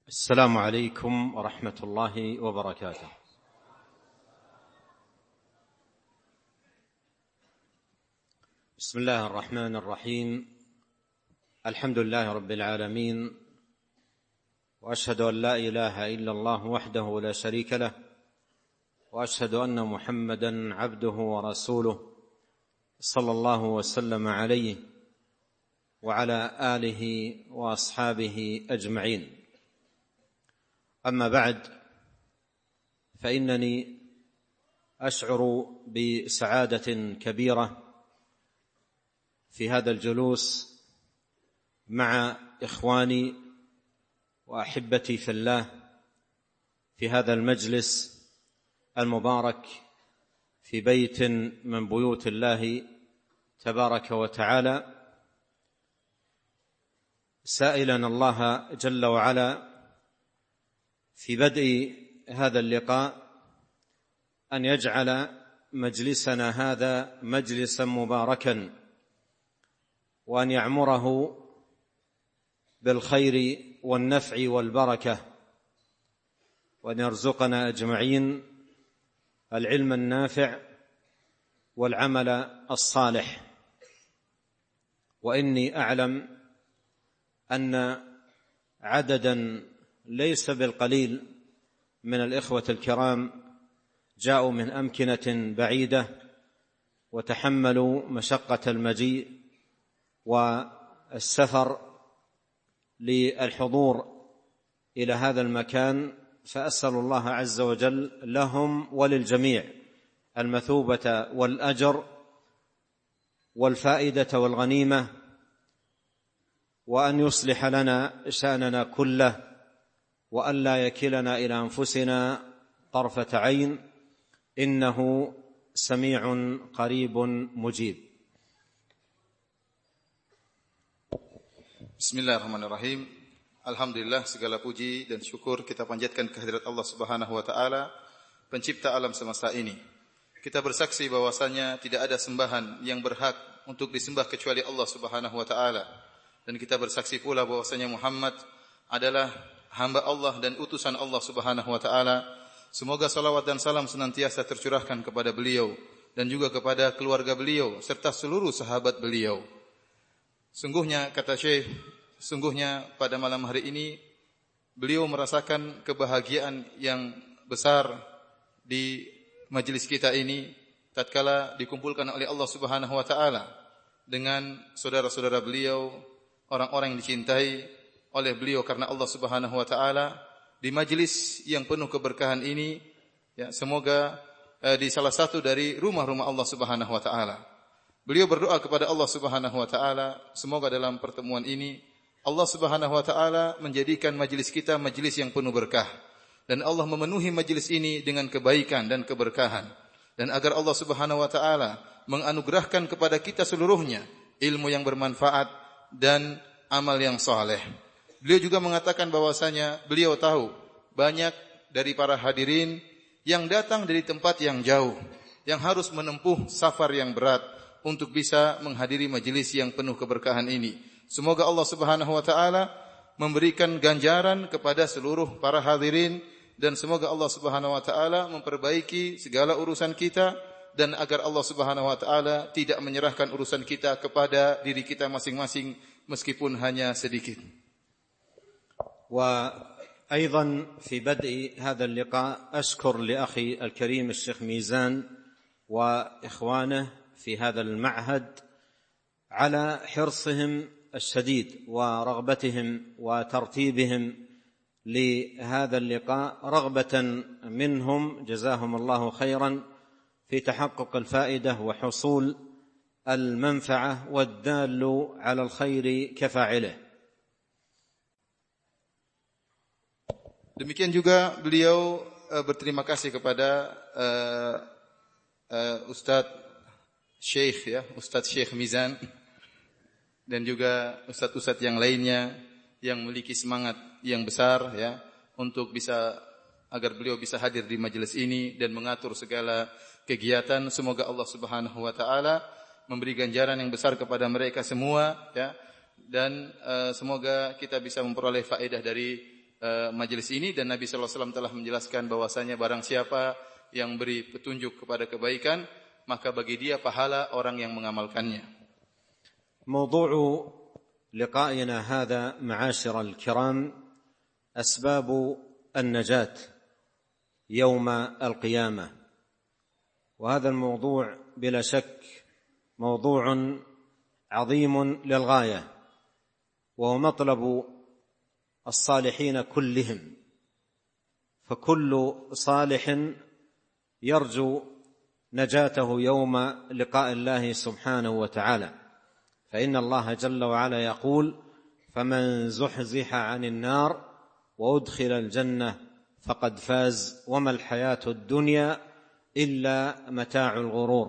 السلام عليكم ورحمة الله وبركاته. بسم الله الرحمن الرحيم. الحمد لله رب العالمين، وأشهد أن لا إله إلا الله وحده لا شريك له، وأشهد أن محمدا عبده ورسوله صلى الله وسلم عليه وعلى آله وأصحابه أجمعين. أما بعد، فإنني أشعر بسعادة كبيرة في هذا الجلوس مع إخواني وأحبتي في الله في هذا المجلس المبارك في بيت من بيوت الله تبارك وتعالى، سائلا الله جل وعلا في بدء هذا اللقاء أن يجعل مجلسنا هذا مجلسا مباركا، وأن يعمره بالخير والنفع والبركة، وأن يرزقنا أجمعين العلم النافع والعمل الصالح. وإني أعلم أن عددا ليس بالقليل من الإخوة الكرام جاءوا من أمكنة بعيدة وتحملوا مشقة المجيء والسفر للحضور إلى هذا المكان، فأسأل الله عز وجل لهم وللجميع المثوبة والأجر والفائدة والغنيمة، وأن يصلح لنا شأننا كله، وأن لا يكلنا إلى أنفسنا طرفة عين، إنه سميع قريب مجيب. Bismillahirrahmanirrahim. Alhamdulillah, segala puji dan syukur kita panjatkan kehadirat Allah Subhanahu wa taala, pencipta alam semesta ini. Kita bersaksi bahwasanya tidak ada sembahan yang berhak untuk disembah kecuali Allah Subhanahu wa taala. Dan kita bersaksi pula bahwasanya Muhammad adalah hamba Allah dan utusan Allah Subhanahu wa taala. Semoga salawat dan salam senantiasa tercurahkan kepada beliau dan juga kepada keluarga beliau serta seluruh sahabat beliau. Sungguhnya, kata Syekh, sungguhnya pada malam hari ini beliau merasakan kebahagiaan yang besar di majelis kita ini tatkala dikumpulkan oleh Allah Subhanahu wa taala dengan saudara-saudara beliau, orang-orang yang dicintai oleh beliau karena Allah Subhanahu wa taala di majelis yang penuh keberkahan ini, ya, semoga di salah satu dari rumah-rumah Allah Subhanahu wa taala. Beliau berdoa kepada Allah Subhanahu wa taala, semoga dalam pertemuan ini Allah Subhanahu wa taala menjadikan majelis kita majelis yang penuh berkah, dan Allah memenuhi majelis ini dengan kebaikan dan keberkahan, dan agar Allah Subhanahu wa taala menganugerahkan kepada kita seluruhnya ilmu yang bermanfaat dan amal yang saleh. Beliau juga mengatakan bahwasanya beliau tahu banyak dari para hadirin yang datang dari tempat yang jauh, yang harus menempuh safar yang berat untuk bisa menghadiri majelis yang penuh keberkahan ini. Semoga Allah Subhanahu wa taala memberikan ganjaran kepada seluruh para hadirin, dan semoga Allah Subhanahu wa taala memperbaiki segala urusan kita, dan agar Allah Subhanahu wa taala tidak menyerahkan urusan kita kepada diri kita masing-masing meskipun hanya sedikit. وأيضا في بدء هذا اللقاء أشكر لأخي الكريم الشيخ ميزان وإخوانه في هذا المعهد على حرصهم الشديد ورغبتهم وترتيبهم لهذا اللقاء، رغبة منهم جزاهم الله خيرا في تحقق الفائدة وحصول المنفعة والدال على الخير كفاعله. Demikian juga beliau berterima kasih kepada Ustadz Syekh Mizan dan juga ustadz-ustadz yang lainnya yang memiliki semangat yang besar, ya, untuk bisa agar beliau bisa hadir di majelis ini dan mengatur segala kegiatan. Semoga Allah Subhanahu wa taala memberi ganjaran yang besar kepada mereka semua, ya, dan semoga kita bisa memperoleh faedah dari majelis ini, dan Nabi sallallahu alaihi wasallam telah menjelaskan bahwasanya barang siapa yang beri petunjuk kepada kebaikan, maka bagi dia pahala orang yang mengamalkannya. موضوع لقائنا هذا معاشر الكرام أسباب النجاة يوم القيامة، وهذا الموضوع بلا شك موضوع عظيم للغاية، وهو مطلب الصالحين كلهم، فكل صالح يرجو نجاته يوم لقاء الله سبحانه وتعالى، فإن الله جل وعلا يقول: فمن زحزح عن النار وأدخل الجنة فقد فاز وما الحياة الدنيا إلا متاع الغرور.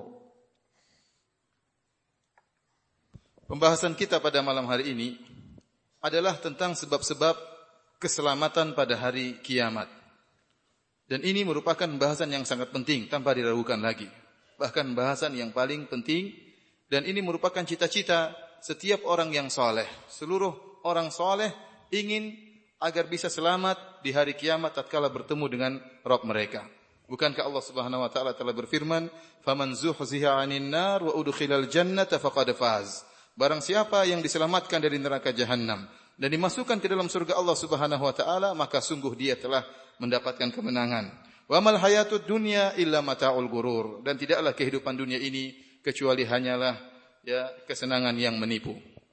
Pembahasan kita pada malam hari ini adalah tentang sebab-sebab keselamatan pada hari kiamat. Dan ini merupakan bahasan yang sangat penting tanpa diragukan lagi. Bahkan bahasan yang paling penting, dan ini merupakan cita-cita setiap orang yang saleh. Seluruh orang saleh ingin agar bisa selamat di hari kiamat tatkala bertemu dengan Rabb mereka. Bukankah Allah Subhanahu wa taala telah berfirman, "Faman zuhziha 'anil nar wa udkhilal jannata faqad faz." Barang siapa yang diselamatkan dari neraka jahanam dan dimasukkan ke dalam surga Allah Subhanahu wa taala, maka sungguh dia telah mendapatkan kemenangan. Wa mal hayatud dunya illa mata'ul ghurur, dan tidaklah kehidupan dunia ini kecuali hanyalah kesenangan yang menipu.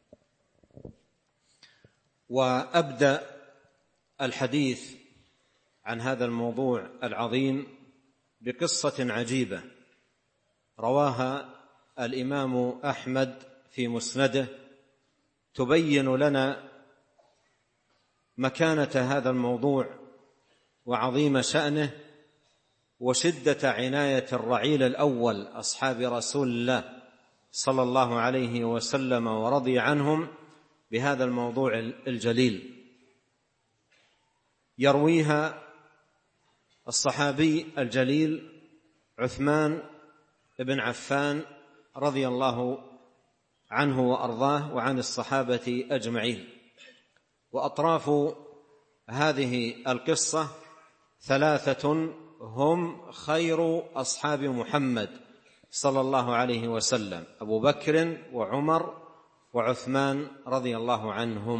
Wa abda al-hadith an hadha al-mawdu' al-'azim biqissatin 'ajibah rawaha al-imam Ahmad في مسنده تبين لنا مكانة هذا الموضوع وعظيم شأنه وشدة عناية الرعيل الأول أصحاب رسول الله صلى الله عليه وسلم ورضي عنهم بهذا الموضوع الجليل. يرويها الصحابي الجليل عثمان بن عفان رضي الله عنه وأرضاه وعن الصحابة أجمعين. وأطراف هذه القصة ثلاثة هم خير أصحاب محمد صلى الله عليه وسلم: أبو بكر وعمر وعثمان رضي الله عنهم.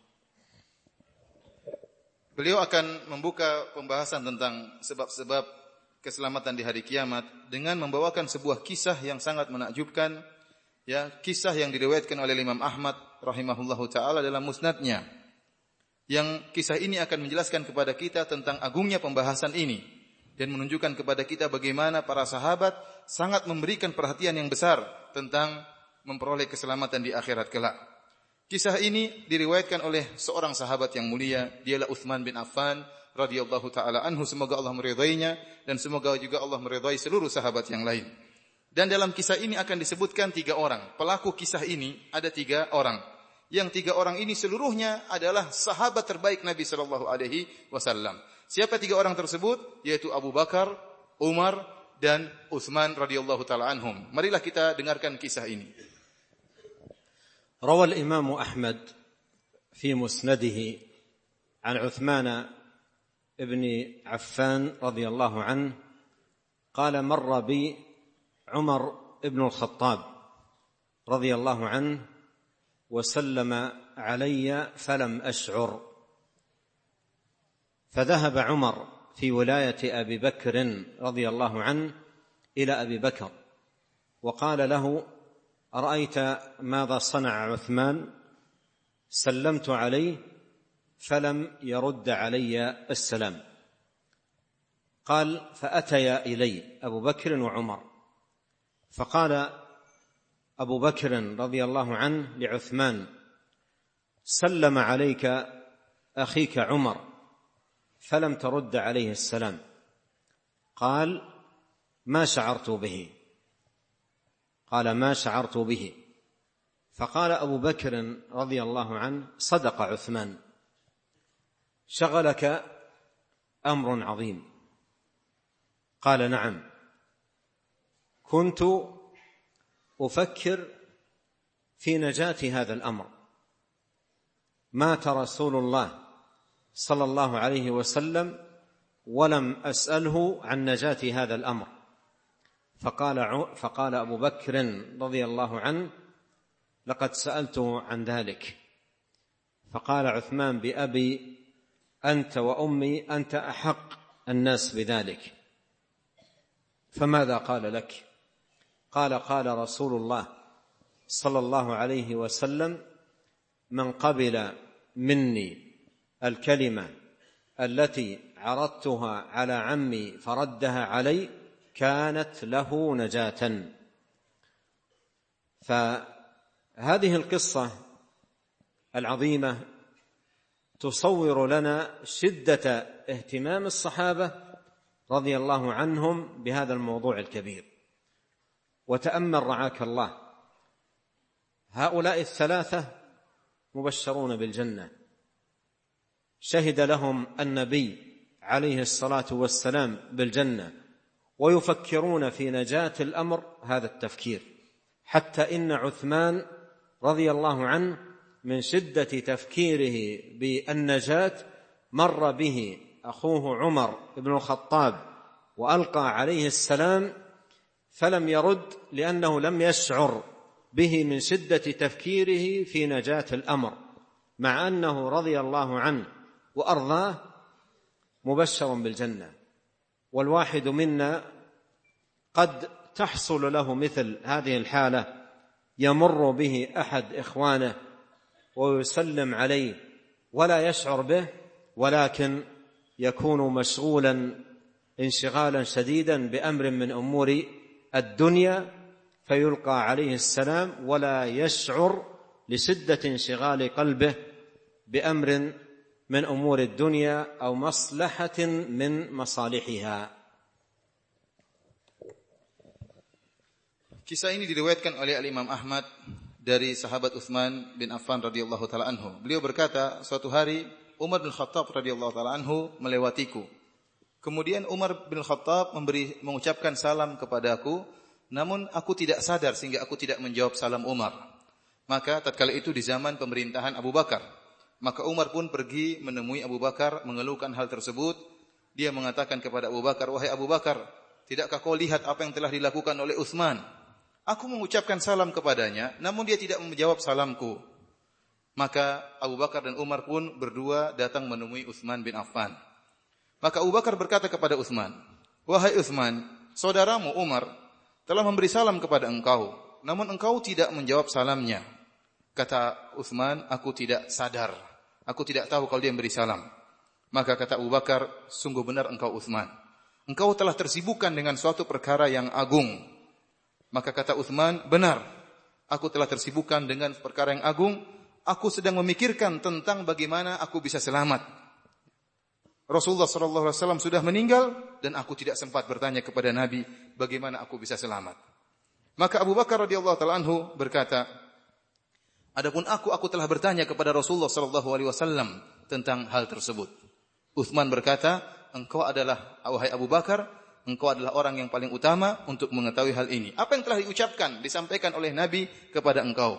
Beliau akan membuka pembahasan tentang sebab-sebab keselamatan di hari kiamat dengan membawakan sebuah kisah yang sangat menakjubkan, kisah yang diriwayatkan oleh Imam Ahmad rahimahullahu taala dalam musnadnya. Yang kisah ini akan menjelaskan kepada kita tentang agungnya pembahasan ini dan menunjukkan kepada kita bagaimana para sahabat sangat memberikan perhatian yang besar tentang memperoleh keselamatan di akhirat kelak. Kisah ini diriwayatkan oleh seorang sahabat yang mulia, dialah Utsman bin Affan radhiyallahu taala anhu. Semoga Allah meridainya dan semoga juga Allah meridai seluruh sahabat yang lain. Dan dalam kisah ini akan disebutkan 3 orang. Pelaku kisah ini ada 3 orang. Yang 3 orang ini seluruhnya adalah sahabat terbaik Nabi sallallahu alaihi wasallam. Siapa 3 orang tersebut? Yaitu Abu Bakar, Umar, dan Utsman radhiyallahu taala anhum. Marilah kita dengarkan kisah ini. روى الإمام أحمد في مسنده عن عثمان بن عفان رضي الله عنه قال: مر بي عمر بن الخطاب رضي الله عنه وسلم علي فلم أشعر، فذهب عمر في ولاية أبي بكر رضي الله عنه إلى أبي بكر وقال له: أرأيت ماذا صنع عثمان؟ سلمت عليه فلم يرد علي السلام. قال: فأتيا إلي أبو بكر وعمر، فقال أبو بكر رضي الله عنه لعثمان: سلم عليك أخيك عمر فلم ترد عليه السلام. قال: ما شعرت به. قال: ما شعرت به. فقال أبو بكر رضي الله عنه: صدق عثمان، شغلك أمر عظيم. قال: نعم، كنت أفكر في نجاة هذا الأمر. مات رسول الله صلى الله عليه وسلم ولم أسأله عن نجاة هذا الأمر. فقال أبو بكر رضي الله عنه: لقد سألته عن ذلك. فقال عثمان: بأبي أنت وأمي أنت أحق الناس بذلك. فماذا قال لك؟ قال رسول الله صلى الله عليه وسلم: من قبل مني الكلمة التي عرضتها على عمي فردها علي كانت له نجاة. فهذه القصة العظيمة تصور لنا شدة اهتمام الصحابة رضي الله عنهم بهذا الموضوع الكبير. وتأمل رعاك الله، هؤلاء الثلاثة مبشرون بالجنة، شهد لهم النبي عليه الصلاة والسلام بالجنة، ويفكرون في نجاة الأمر هذا التفكير، حتى إن عثمان رضي الله عنه من شدة تفكيره بالنجاة مر به أخوه عمر بن الخطاب وألقى عليه السلام فلم يرد، لأنه لم يشعر به من شدة تفكيره في نجاة الأمر، مع أنه رضي الله عنه وأرضاه مبشر بالجنة. والواحد منا قد تحصل له مثل هذه الحالة، يمر به أحد إخوانه ويسلم عليه ولا يشعر به، ولكن يكون مشغولا انشغالا شديدا بأمر من أمور الدنيا، فيلقى عليه السلام ولا يشعر لشدة انشغال قلبه بأمر من أمور الدنيا أو مصلحة من مصالحها. Kisah ini diriwayatkan oleh Al-Imam Ahmad dari sahabat Utsman bin Affan radhiyallahu taala anhu. Beliau berkata, suatu hari Umar bin Khattab radhiyallahu taala anhu melewatiku. Kemudian Umar bin Khattab mengucapkan salam kepadaku, namun aku tidak sadar sehingga aku tidak menjawab salam Umar. Maka tatkala itu di zaman pemerintahan Abu Bakar, maka Umar pun pergi menemui Abu Bakar mengeluhkan hal tersebut. Dia mengatakan kepada Abu Bakar, wahai Abu Bakar, tidakkah kau lihat apa yang telah dilakukan oleh Utsman? Aku mengucapkan salam kepadanya, namun dia tidak menjawab salamku. Maka Abu Bakar dan Umar pun berdua datang menemui Utsman bin Affan. Maka Abu Bakar berkata kepada Utsman, wahai Utsman, saudaramu Umar telah memberi salam kepada engkau, namun engkau tidak menjawab salamnya. Kata Utsman, aku tidak sadar, aku tidak tahu kalau dia memberi salam. Maka kata Abu Bakar, sungguh benar engkau Utsman, engkau telah tersibukkan dengan suatu perkara yang agung. Maka kata Utsman, benar, aku telah tersibukkan dengan perkara yang agung. Aku sedang memikirkan tentang bagaimana aku bisa selamat. Rasulullah SAW sudah meninggal dan aku tidak sempat bertanya kepada Nabi bagaimana aku bisa selamat. Maka Abu Bakar radhiyallahu taala anhu berkata, adapun aku telah bertanya kepada Rasulullah SAW tentang hal tersebut. Utsman berkata, engkau adalah, wahai Abu Bakar, engkau adalah orang yang paling utama untuk mengetahui hal ini. Apa yang telah diucapkan, disampaikan oleh Nabi kepada engkau?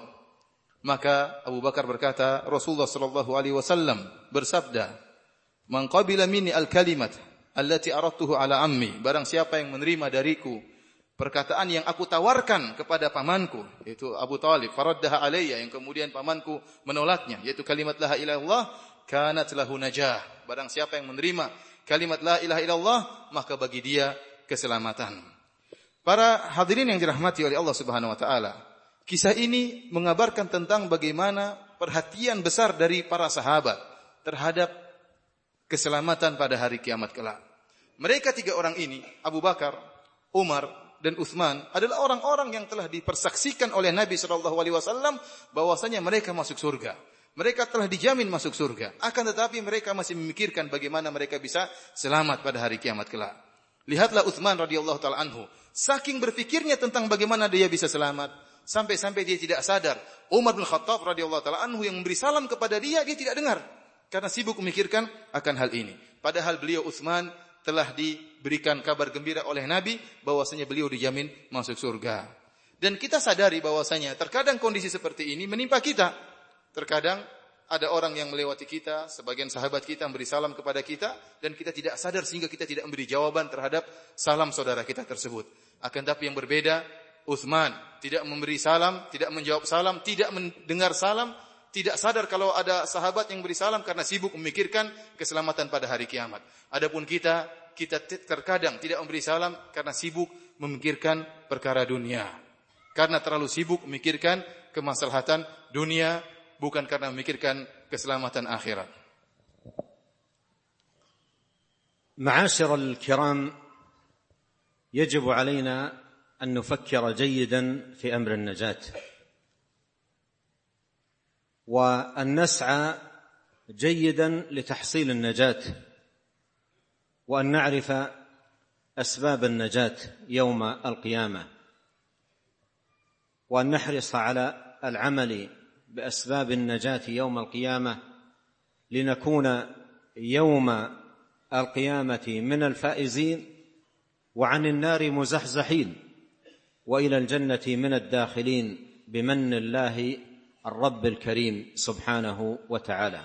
Maka Abu Bakar berkata, Rasulullah SAW bersabda, man qabila minni al-kalimat allati aradtuhu ala ammi, barang siapa yang menerima dariku perkataan yang aku tawarkan kepada pamanku, yaitu Abu Talib, faraddaha alayya, yang kemudian pamanku menolaknya, yaitu kalimat la ilaha illallah, kanat lahu najah. Barang siapa yang menerima kalimat la ilaha illallah, maka bagi dia keselamatan. Para hadirin yang dirahmati oleh Allah Subhanahu wa taala, kisah ini mengabarkan tentang bagaimana perhatian besar dari para sahabat terhadap keselamatan pada hari kiamat kelak. Mereka tiga orang ini, Abu Bakar, Umar, dan Utsman, adalah orang-orang yang telah dipersaksikan oleh Nabi SAW bahwasanya mereka masuk surga. Mereka telah dijamin masuk surga. Akan tetapi mereka masih memikirkan bagaimana mereka bisa selamat pada hari kiamat kelak. Lihatlah Utsman radhiyallahu taala anhu, saking berfikirnya tentang bagaimana dia bisa selamat, sampai-sampai dia tidak sadar Umar bin Khattab radhiyallahu taala anhu yang memberi salam kepada dia tidak dengar karena sibuk memikirkan akan hal ini. Padahal beliau Utsman telah diberikan kabar gembira oleh Nabi bahwasanya beliau dijamin masuk surga. Dan kita sadari bahwasanya terkadang kondisi seperti ini menimpa kita. Terkadang ada orang yang melewati kita, sebagian sahabat kita memberi salam kepada kita, dan kita tidak sadar sehingga kita tidak memberi jawaban terhadap salam saudara kita tersebut. Akan tapi yang berbeda, Utsman tidak memberi salam, tidak menjawab salam, tidak mendengar salam, tidak sadar kalau ada sahabat yang beri salam karena sibuk memikirkan keselamatan pada hari kiamat. Adapun kita terkadang tidak memberi salam karena sibuk memikirkan perkara dunia. Karena terlalu sibuk memikirkan kemaslahatan dunia, bukan karena memikirkan keselamatan akhirat. معاشر الكرام، يجب علينا أن نفكر جيدا في أمر النجاة، وأن نسعى جيدا لتحصيل النجاة، وأن نعرف أسباب النجاة يوم القيامة، وأن نحرص على العمل بأسباب النجاة يوم القيامة لنكون يوم القيامة من الفائزين، وعن النار مزحزحين، وإلى الجنة من الداخلين بمن الله الرب الكريم سبحانه وتعالى.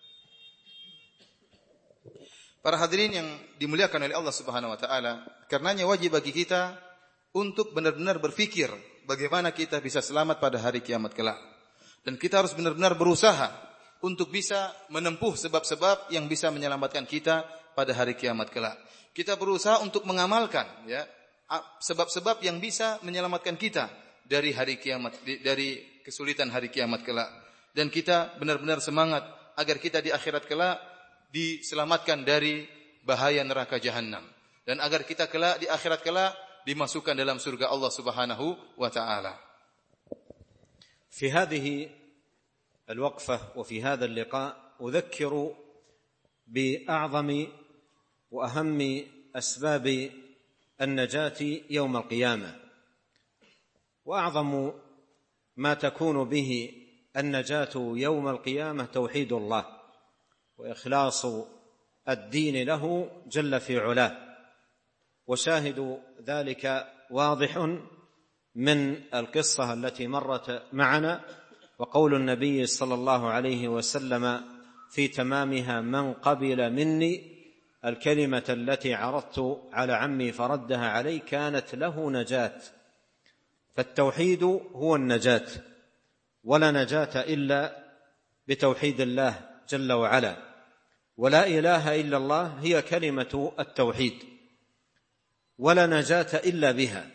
Para hadirin yang dimuliakan oleh Allah Subhanahu wa taala, karenanya wajib bagi kita untuk benar-benar berfikir bagaimana kita bisa selamat pada hari kiamat kelak. Dan kita harus benar-benar berusaha untuk bisa menempuh sebab-sebab yang bisa menyelamatkan kita pada hari kiamat kelak. Kita berusaha untuk mengamalkan ya sebab-sebab yang bisa menyelamatkan kita dari hari kiamat, dari kesulitan hari kiamat kelak. Dan kita benar-benar semangat agar kita di akhirat kelak diselamatkan dari bahaya neraka jahanam, dan agar kita kelak di akhirat kelak dimasukkan dalam surga Allah Subhanahu wa taala. في هذه الوقفة وفي هذا اللقاء أذكر بأعظم وأهم أسباب النجاة يوم القيامة، وأعظم ما تكون به النجاة يوم القيامة توحيد الله وإخلاص الدين له جل في علاه. وشاهد ذلك واضح من القصة التي مرت معنا، وقول النبي صلى الله عليه وسلم في تمامها: من قبل مني الكلمة التي عرضت على عمي فردها علي كانت له نجاة. فالتوحيد هو النجاة، ولا نجاة إلا بتوحيد الله جل وعلا، ولا إله إلا الله هي كلمة التوحيد، ولا نجاة إلا بها.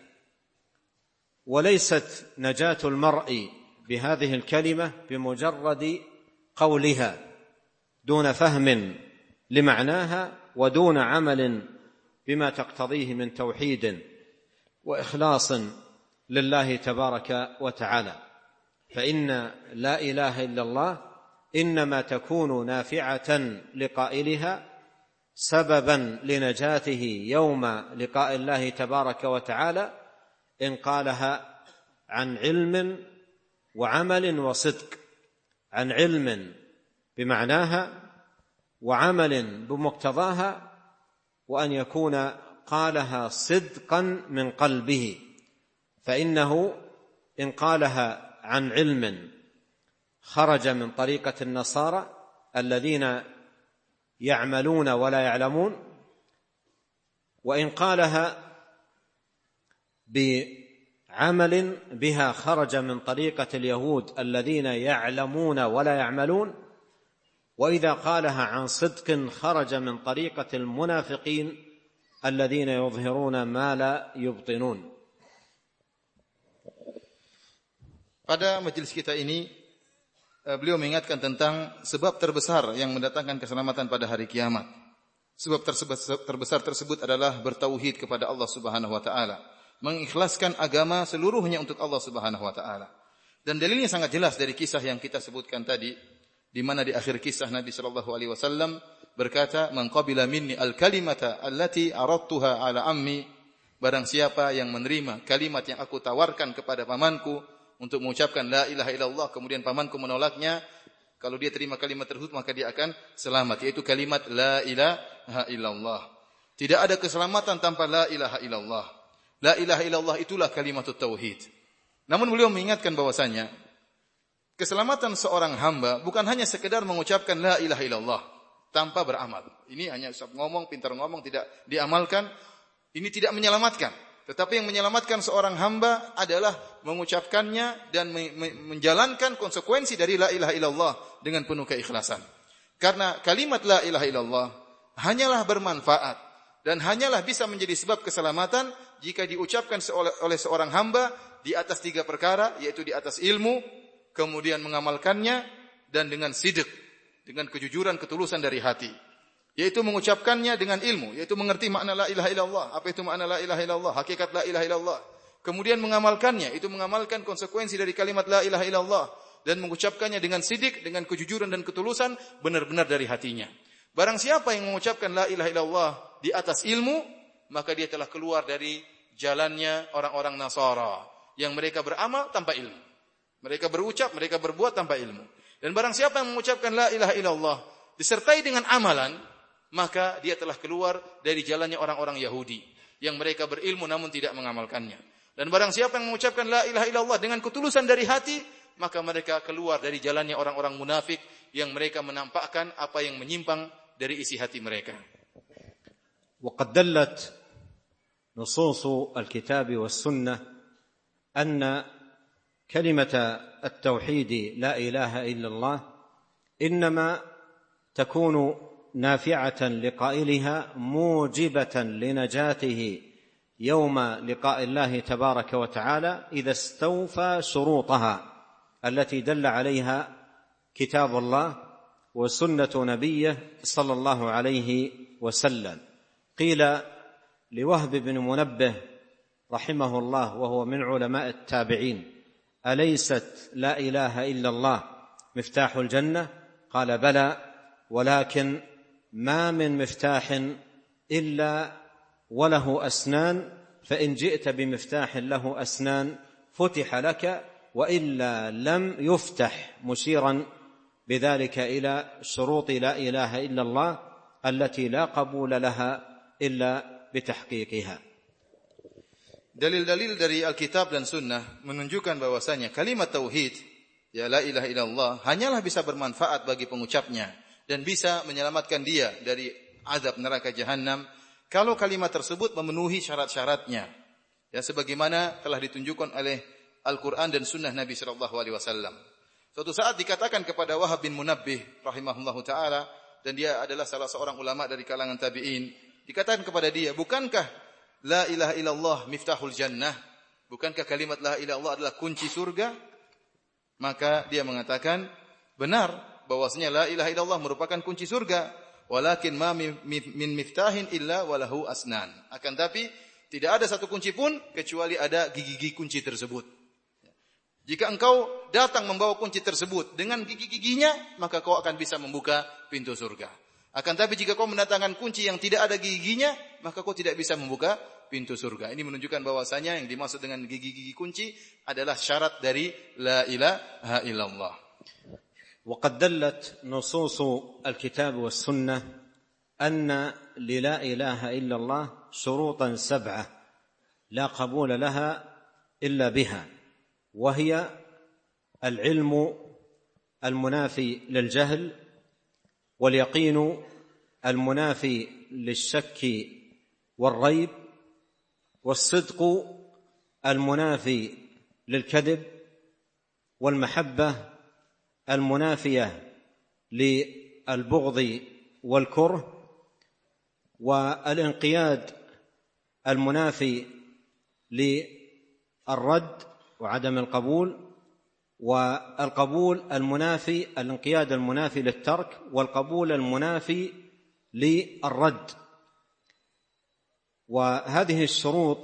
وليست نجاة المرء بهذه الكلمة بمجرد قولها دون فهم لمعناها ودون عمل بما تقتضيه من توحيد وإخلاص لله تبارك وتعالى. فإن لا إله إلا الله إنما تكون نافعة لقائلها سببا لنجاته يوم لقاء الله تبارك وتعالى إن قالها عن علم وعمل وصدق، عن علم بمعناها وعمل بمقتضاها، وأن يكون قالها صدقا من قلبه. فإنه إن قالها عن علم خرج من طريقة النصارى الذين يعملون ولا يعلمون، وإن قالها بعمل بها خرج من طريقة اليهود الذين يعلمون ولا يعملون، وإذا قالها عن صدق خرج من طريقة المنافقين الذين يظهرون ما لا يبطنون. Pada majelis kita ini beliau mengingatkan tentang sebab terbesar yang mendatangkan keselamatan pada hari kiamat. Sebab terbesar tersebut adalah bertauhid kepada Allah Subhanahu wa taala, mengikhlaskan agama seluruhnya untuk Allah Subhanahu wa taala. Dan dalilnya sangat jelas dari kisah yang kita sebutkan tadi, di mana di akhir kisah Nabi sallallahu alaihi wasallam berkata, "Man qabila minni al-kalimata allati aradtuha ala ammi", barang siapa yang menerima kalimat yang aku tawarkan kepada pamanku untuk mengucapkan la ilaha illallah, kemudian pamanku menolaknya, kalau dia terima kalimat tersebut maka dia akan selamat, yaitu kalimat la ilaha illallah. Tidak ada keselamatan tanpa la ilaha illallah. La ilaha illallah itulah kalimatut tauhid. Namun beliau mengingatkan bahwasanya keselamatan seorang hamba bukan hanya sekedar mengucapkan la ilaha illallah tanpa beramal. Ini hanya ngomong, pintar ngomong, tidak diamalkan. Ini tidak menyelamatkan. Tetapi yang menyelamatkan seorang hamba adalah mengucapkannya dan menjalankan konsekuensi dari la ilaha illallah dengan penuh keikhlasan. Karena kalimat la ilaha illallah hanyalah bermanfaat dan hanyalah bisa menjadi sebab keselamatan jika diucapkan oleh seorang hamba di atas 3 perkara, yaitu di atas ilmu, kemudian mengamalkannya, dan dengan sidq, dengan kejujuran, ketulusan dari hati. Yaitu mengucapkannya dengan ilmu, yaitu mengerti makna la ilaha illallah. Apa itu makna la ilaha illallah? Hakikat la ilaha illallah. Kemudian mengamalkannya, itu mengamalkan konsekuensi dari kalimat la ilaha illallah. Dan mengucapkannya dengan sidq, dengan kejujuran dan ketulusan, benar-benar dari hatinya. Barang siapa yang mengucapkan la ilaha illallah di atas ilmu, maka dia telah keluar dari jalannya orang-orang Nasara, yang mereka beramal tanpa ilmu. Mereka berucap, mereka berbuat tanpa ilmu. Dan barang siapa yang mengucapkan la ilaha illallah disertai dengan amalan, maka dia telah keluar dari jalannya orang-orang Yahudi yang mereka berilmu namun tidak mengamalkannya. Dan barang siapa yang mengucapkan la ilaha illallah dengan ketulusan dari hati, maka mereka keluar dari jalannya orang-orang munafik yang mereka menampakkan apa yang menyimpang dari isi hati mereka. وقد دلت نصوص الكتاب والسنة أن كلمة التوحيد لا إله إلا الله إنما تكون نافعة لقائلها موجبة لنجاته يوم لقاء الله تبارك وتعالى إذا استوفى شروطها التي دل عليها كتاب الله وسنة نبيه صلى الله عليه وسلم. قيل لوهب بن منبه رحمه الله وهو من علماء التابعين: أليست لا إله إلا الله مفتاح الجنة؟ قال: بلى، ولكن ما من مفتاح إلا وله أسنان، فإن جئت بمفتاح له أسنان فتح لك، وإلا لم يفتح، مشيرا بذلك إلى شروط لا إله إلا الله التي لا قبول لها إلا بتحقيقها. Dalil-dalil dari Alkitab dan Sunnah menunjukkan bahwasanya kalimat tauhid, ya la ilaha illallah, hanyalah bisa bermanfaat bagi pengucapnya dan bisa menyelamatkan dia dari azab neraka jahanam kalau kalimat tersebut memenuhi syarat-syaratnya. Ya, sebagaimana telah ditunjukkan oleh Al-Quran dan Sunnah Nabi SAW. Suatu saat dikatakan kepada Wahab bin Munabbih rahimahullahu ta'ala, dan dia adalah salah seorang ulama dari kalangan tabi'in, dikatakan kepada dia, bukankah la ilaha illallah miftahul jannah? Bukankah kalimat la ilaha illallah adalah kunci surga? Maka dia mengatakan, benar bahwasanya la ilaha illallah merupakan kunci surga, walakin ma min miftahin illa walahu asnan. Akan tapi tidak ada satu kunci pun kecuali ada gigi-gigi kunci tersebut. Jika engkau datang membawa kunci tersebut dengan gigi-giginya, maka kau akan bisa membuka pintu surga. Akan tapi jika kau mendatangkan kunci yang tidak ada gigi-giginya, maka kau tidak bisa membuka pintu surga. Ini menunjukkan bahwasanya yang dimaksud dengan gigi-gigi kunci adalah syarat dari la ilaha illallah. وقد دلت نصوص الكتاب والسنة أن للا إله إلا الله شروطا 7 لا قبول لها إلا بها، وهي العلم المنافي للجهل، واليقين المنافي للشك والريب، والصدق المنافي للكذب، والمحبة المنافية للبغض والكره، والانقياد المنافي للرد وعدم القبول، والقبول المنافي، الانقياد المنافي للترك، والقبول المنافي للرد. وهذه الشروط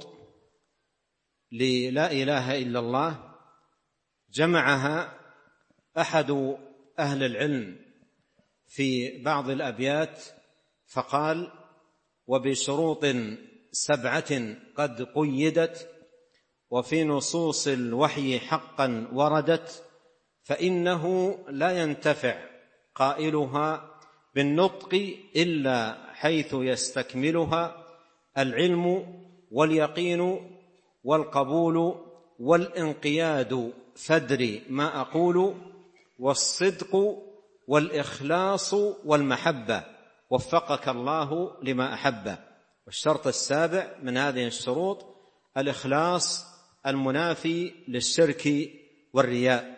للا إله إلا الله جمعها أحد أهل العلم في بعض الأبيات فقال: وبشروط 7 قد قيدت، وفي نصوص الوحي حقا وردت، فإنه لا ينتفع قائلها بالنطق إلا حيث يستكملها: العلم واليقين والقبول والانقياد، فادري ما أقول، والصدق والإخلاص والمحبة، وفقك الله لما أحبه. والشرط السابع من هذه الشروط الإخلاص المنافي للشرك والرياء.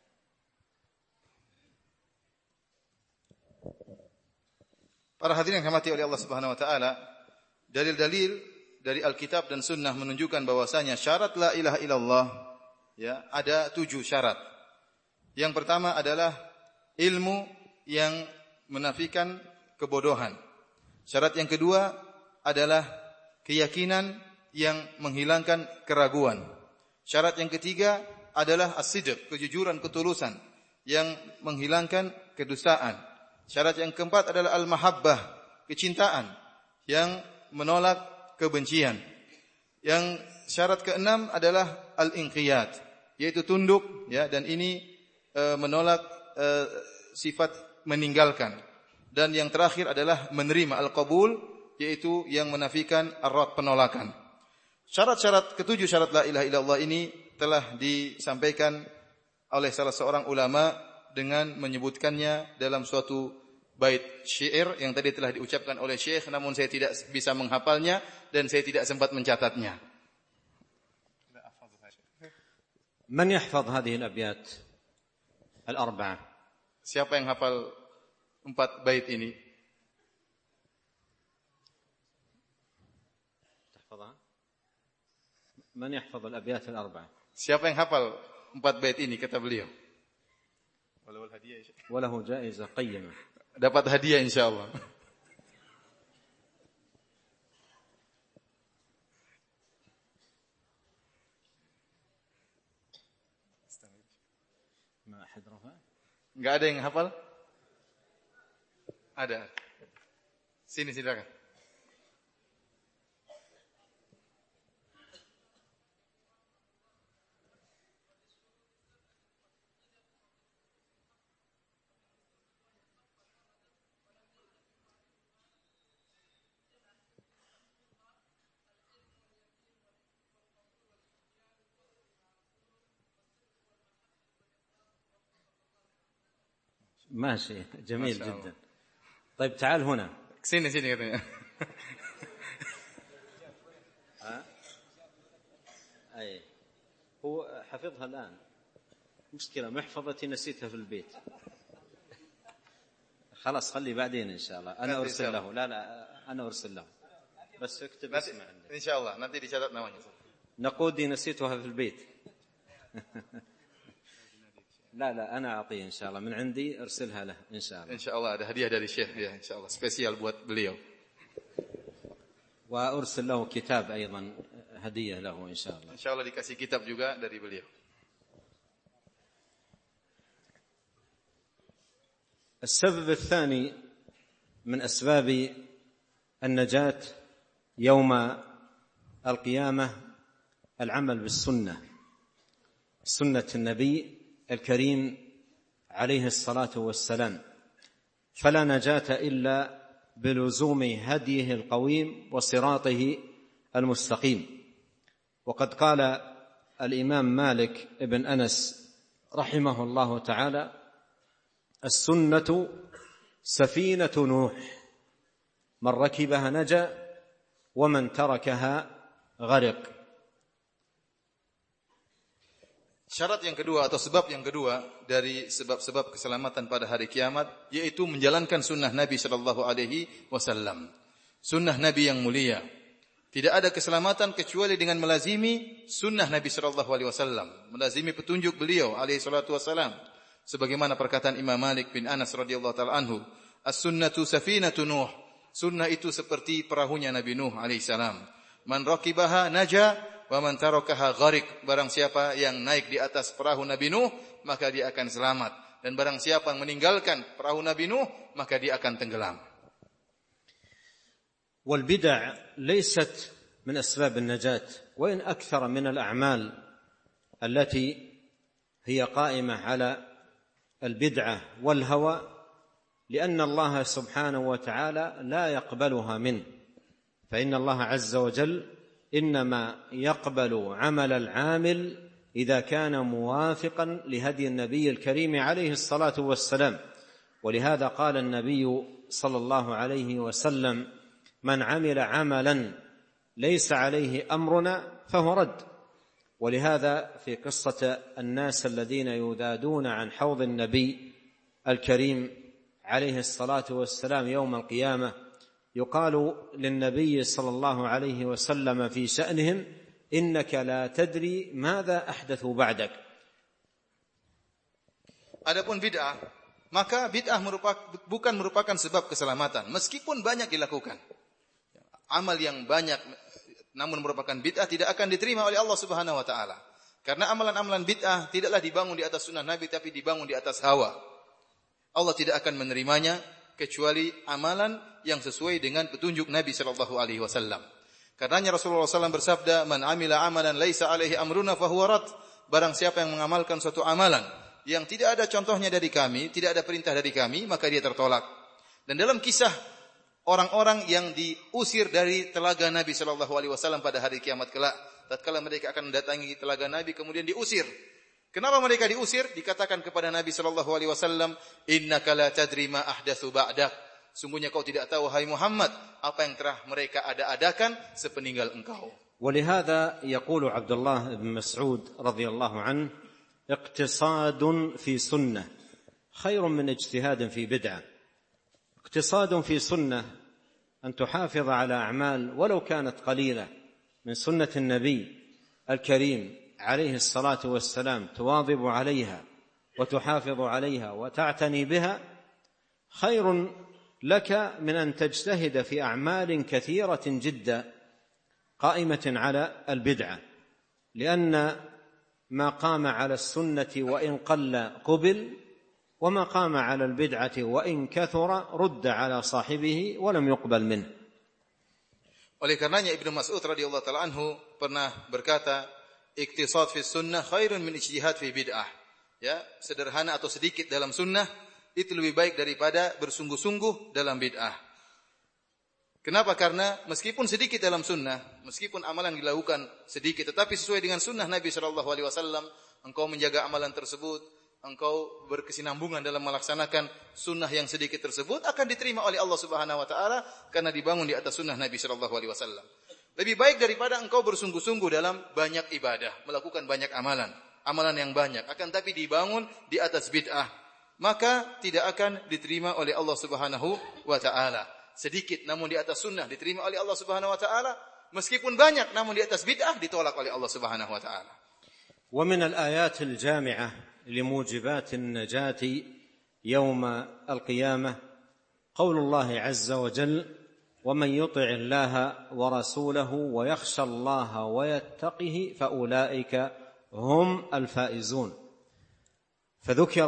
Para hadirin yang dirahmati oleh Allah Subhanahu wa taala, dalil-dalil dari Alkitab dan Sunnah menunjukkan bahwasanya syarat la ilaha illallah ya ada 7 syarat. Yang pertama adalah ilmu yang menafikan kebodohan. Syarat yang kedua adalah keyakinan yang menghilangkan keraguan. Syarat yang ketiga adalah as-sidq, kejujuran, ketulusan yang menghilangkan kedustaan. Syarat yang keempat adalah al-mahabbah, kecintaan yang menolak kebencian. Yang syarat keenam adalah al-inqiyad, yaitu tunduk ya, dan ini menolak sifat meninggalkan. Dan yang terakhir adalah menerima al-qabul, yaitu yang menafikan ar-rad, penolakan. Syarat-syarat ketujuh syarat la ilaha illallah ini telah disampaikan oleh salah seorang ulama dengan menyebutkannya dalam suatu bait syair yang tadi telah diucapkan oleh Syekh, namun saya tidak bisa menghafalnya dan saya tidak sempat mencatatnya. Man yahfaz hadhihi al-abyat al-arba'ah? Siapa yang hafal 4 bait ini? Tahfazha? Man yahfaz al-abyat al-arba'ah? Siapa yang hafal 4 bait ini kata beliau? Walahu jaizah qayyimah. Dapat hadiah insyaallah. Enggak ada yang hafal? Ada. Sini silakan. ماشي جميل جدا. طيب تعال هنا. sini katanya. اي هو حفظها الآن، مشكلة محفظتي نسيتها في البيت. خلاص خلي بعدين إن شاء الله. أنا أرسل له. لا أنا أرسل له، بس اكتب اسمه عندك إن شاء الله. nanti dicatat namanya. نقودي نسيتها في البيت. لا أنا أعطيه إن شاء الله من عندي، أرسلها له إن شاء الله. إن شاء الله ada hadiah dari Syekh ya, insya Allah spesial buat beliau. وأرسل له كتاب أيضا هدية له إن شاء الله. إن شاء الله dikasih kitab juga dari beliau. السبب الثاني من أسباب النجاة يوم القيامة العمل بالسنة، سنة النبي الكريم عليه الصلاة والسلام، فلا نجاة إلا بلزوم هديه القويم وصراطه المستقيم. وقد قال الإمام مالك بن أنس رحمه الله تعالى: السنة سفينة نوح، من ركبها نجا ومن تركها غرق. Syarat yang kedua atau sebab yang kedua dari sebab-sebab keselamatan pada hari kiamat yaitu menjalankan sunnah Nabi sallallahu alaihi wasallam. Sunnah Nabi yang mulia. Tidak ada keselamatan kecuali dengan melazimi sunnah Nabi sallallahu alaihi wasallam, melazimi petunjuk beliau alaihi salatu wasallam. Sebagaimana perkataan Imam Malik bin Anas radhiyallahu taala anhu, "As-sunnatu safinatu Nuh." Sunnah itu seperti perahunya Nabi Nuh alaihi salam. Man raqibaha naja wa man tarakaha gharik. Barang siapa yang naik di atas perahu Nabi Nuh, maka dia akan selamat. Dan barang siapa yang meninggalkan perahu Nabi Nuh, maka dia akan tenggelam. والبدع ليست من أسباب النجاة، وإن أكثر من الأعمال التي هي قائمة على البدعة والهوى، لأن الله سبحانه وتعالى لا يقبلها منه، فإن الله عز وجل إنما يقبل عمل العامل إذا كان موافقا لهدي النبي الكريم عليه الصلاة والسلام. ولهذا قال النبي صلى الله عليه وسلم: من عمل عملا ليس عليه أمرنا فهو رد. ولهذا في قصة الناس الذين يذادون عن حوض النبي الكريم عليه الصلاة والسلام يوم القيامة يقال للنبي صلى الله عليه وسلم في شأنهم: إنك لا تدري ماذا أحدثوا بعدك. Adapun bid'ah, maka bid'ah bukan merupakan sebab keselamatan meskipun banyak dilakukan. Amal yang banyak namun merupakan bid'ah tidak akan diterima oleh Allah Subhanahu wa taala. Karena amalan-amalan bid'ah tidaklah dibangun di atas sunnah Nabi tapi dibangun di atas hawa. Allah tidak akan menerimanya kecuali amalan yang sesuai dengan petunjuk Nabi sallallahu alaihi wasallam. Karenanya Rasulullah SAW bersabda, "Man amila amalan laisa alaihi amruna fahuwa rad." Barang siapa yang mengamalkan suatu amalan yang tidak ada contohnya dari kami, tidak ada perintah dari kami, maka dia tertolak. Dan dalam kisah orang-orang yang diusir dari telaga Nabi sallallahu alaihi wasallam pada hari kiamat kelak, tatkala mereka akan mendatangi telaga Nabi kemudian diusir. Kenapa mereka diusir? Dikatakan kepada Nabi sallallahu alaihi wasallam, "Innaka la tadri ma ahdatsu ba'dak." Sungguhnya kau tidak tahu wahai Muhammad apa yang telah mereka adakan sepeninggal engkau. ولهذا يقول عبد الله بن مسعود رضي الله عنه: اقتصاد في سنة خير من اجتهاد في بدعة. اقتصاد في سنة أن تحافظ على أعمال ولو كانت قليلة من سنة النبي الكريم عليه الصلاة والسلام تواظب عليها وتحافظ عليها وتعتني بها خير لك من أن تجتهد في أعمال كثيرة جدا قائمة على البدعة، لأن ما قام على السنة وإن قل قبل، وما قام على البدعة وإن كثر رد على صاحبه ولم يقبل منه. Oleh karenanya Ibnu Mas'ud radhiyallahu taala anhu pernah berkata, "Iktisad fi sunnah khairun min ijtihad fi bid'ah." Ya, sederhana atau sedikit dalam sunnah itu lebih baik daripada bersungguh-sungguh dalam bid'ah. Kenapa? Karena meskipun sedikit dalam sunnah, meskipun amalan dilakukan sedikit, tetapi sesuai dengan sunnah Nabi sallallahu alaihi wasallam, engkau menjaga amalan tersebut, engkau berkesinambungan dalam melaksanakan sunnah yang sedikit tersebut, akan diterima oleh Allah Subhanahu wa taala karena dibangun di atas sunnah Nabi sallallahu alaihi wasallam. Lebih baik daripada engkau bersungguh-sungguh dalam banyak ibadah, melakukan banyak amalan yang banyak, akan tapi dibangun di atas bid'ah, maka tidak akan diterima oleh Allah Subhanahu wa taala. Sedikit namun di atas sunnah diterima oleh Allah Subhanahu wa taala, meskipun banyak namun di atas bid'ah ditolak oleh Allah Subhanahu wa taala. ومن الآيات الجامعة لموجبات النجاة يوم القيامة قول الله عز وجل: ومن يطع الله ورسوله ويخشى الله ويتقه فأولئك هم الفائزون. فذكر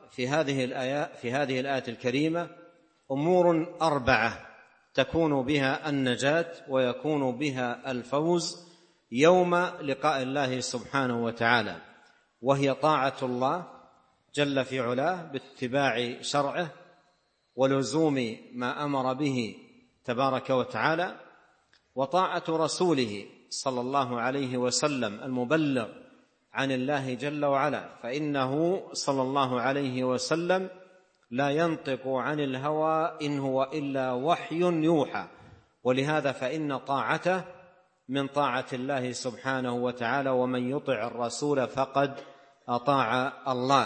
في هذه الآية الكريمة أمور 4 تكون بها النجاة ويكون بها الفوز يوم لقاء الله سبحانه وتعالى، وهي طاعة الله جل في علاه باتباع شرعه ولزوم ما أمر به تبارك وتعالى، وطاعة رسوله صلى الله عليه وسلم المبلغ عن الله جل وعلا، فإنه صلى الله عليه وسلم لا ينطق عن الهوى إن هو إلا وحي يوحى، ولهذا فإن طاعته من طاعة الله سبحانه وتعالى، ومن يطع الرسول فقد أطاع الله.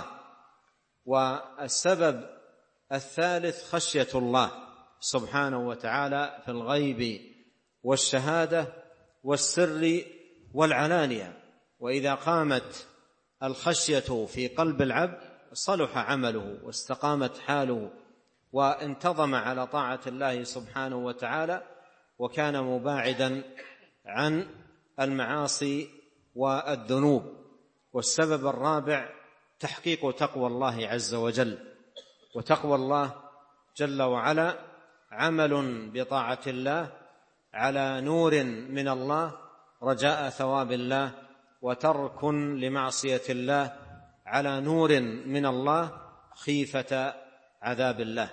والسبب الثالث خشية الله سبحانه وتعالى في الغيب والشهادة والسر والعلانية، وإذا قامت الخشية في قلب العبد صلح عمله واستقامت حاله وانتظم على طاعة الله سبحانه وتعالى وكان مباعدا عن المعاصي والذنوب. والسبب الرابع تحقيق تقوى الله عز وجل، وتقوى الله جل وعلا عمل بطاعة الله على نور من الله رجاء ثواب الله، وترك لمعصية الله على نور من الله خيفة عذاب الله.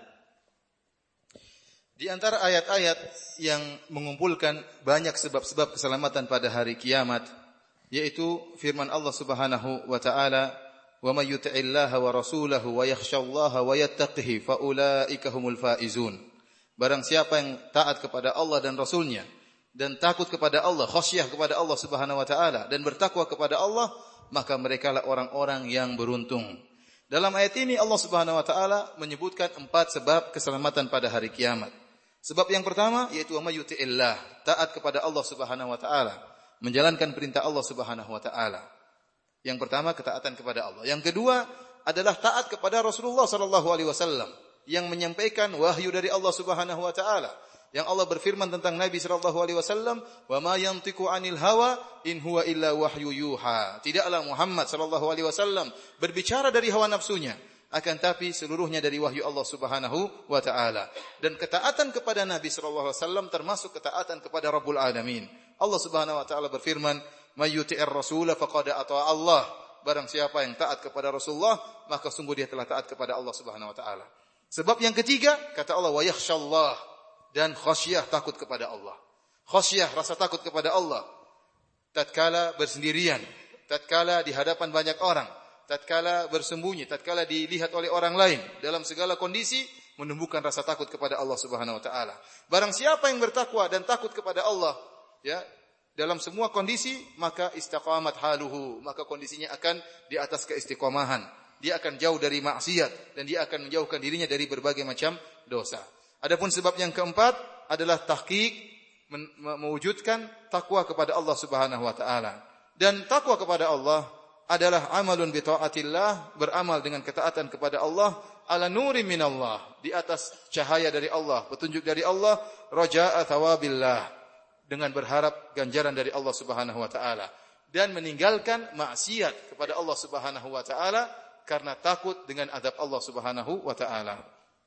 Di antara ayat-ayat yang mengumpulkan banyak sebab-sebab keselamatan pada hari kiamat yaitu firman Allah Subhanahu wa taala, "Wa may yuti'illaha wa rasulahu wa yakhshallaha wa yattaqihi fa ulaika humul faizun." Barang siapa yang taat kepada Allah dan Rasulnya dan takut kepada Allah, khasyah kepada Allah Subhanahu wa taala dan bertakwa kepada Allah, maka merekalah orang-orang yang beruntung. Dalam ayat ini Allah Subhanahu wa taala menyebutkan 4 sebab keselamatan pada hari kiamat. Sebab yang pertama yaitu wa may yuti'illah, taat kepada Allah Subhanahu wa taala, menjalankan perintah Allah Subhanahu wa taala. Yang pertama ketaatan kepada Allah. Yang kedua adalah taat kepada Rasulullah sallallahu alaihi wasallam yang menyampaikan wahyu dari Allah Subhanahu wa taala. Yang Allah berfirman tentang Nabi sallallahu alaihi wasallam, "Wa ma yantiqu 'anil hawa in huwa illa wahyu yuha." Tidaklah Muhammad sallallahu alaihi wasallam berbicara dari hawa nafsunya, akan tapi seluruhnya dari wahyu Allah Subhanahu wa taala. Dan ketaatan kepada Nabi sallallahu alaihi wasallam termasuk ketaatan kepada Rabbul Alamin. Allah Subhanahu wa taala berfirman, "May yuti'ir rasula faqad ata'a Allah." Barang siapa yang taat kepada Rasulullah, maka sungguh dia telah taat kepada Allah Subhanahu wa taala. Sebab yang ketiga, kata Allah, "Wa yakhshallah." Dan khasyah, takut kepada Allah. Khasyah, rasa takut kepada Allah. Tatkala bersendirian, tatkala di hadapan banyak orang, tatkala bersembunyi, tatkala dilihat oleh orang lain, dalam segala kondisi menumbuhkan rasa takut kepada Allah Subhanahu wa taala. Barang siapa yang bertakwa dan takut kepada Allah, ya, dalam semua kondisi, maka istiqamat haluhu, maka kondisinya akan di atas keistiqomahan. Dia akan jauh dari maksiat dan dia akan menjauhkan dirinya dari berbagai macam dosa. Adapun sebab yang keempat adalah tahqiq, mewujudkan takwa kepada Allah Subhanahu wa taala. Dan takwa kepada Allah adalah amalun bi taatillah, beramal dengan ketaatan kepada Allah, ala nuri minallah, di atas cahaya dari Allah, petunjuk dari Allah, raja'a thawabillah, dengan berharap ganjaran dari Allah Subhanahu wa taala, dan meninggalkan maksiat kepada Allah Subhanahu wa taala karena takut dengan azab Allah Subhanahu wa taala.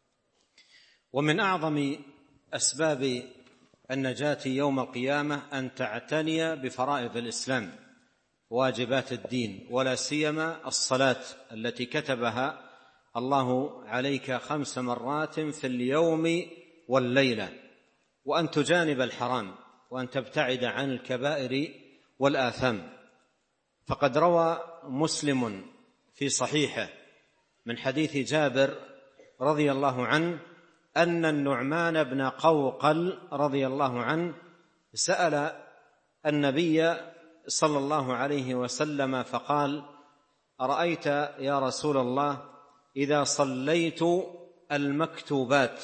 ومن أعظم أسباب النجاة يوم القيامة أن تعتني بفرائض الإسلام واجبات الدين، ولا سيما الصلاة التي كتبها الله عليك 5 مرات في اليوم والليلة، وأن تجانب الحرام، وأن تبتعد عن الكبائر والآثام. فقد روى مسلم في صحيحه من حديث جابر رضي الله عنه أن النعمان بن قوقل رضي الله عنه سأل النبي صلى الله عليه وسلم فقال: أرأيت يا رسول الله إذا صليت المكتوبات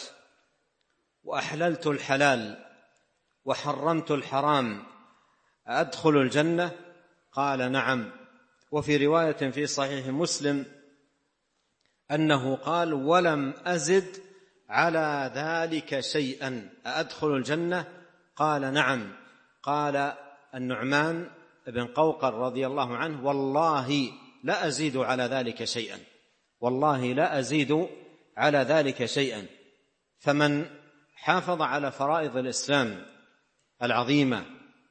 وأحللت الحلال وحرمت الحرام أدخل الجنة؟ قال: نعم. وفي رواية في صحيح مسلم أنه قال: ولم أزد على ذلك شيئا أدخل الجنة؟ قال: نعم. قال النعمان بن قوقل رضي الله عنه: والله لا أزيد على ذلك شيئا، والله لا أزيد على ذلك شيئا. فمن حافظ على فرائض الإسلام العظيمة،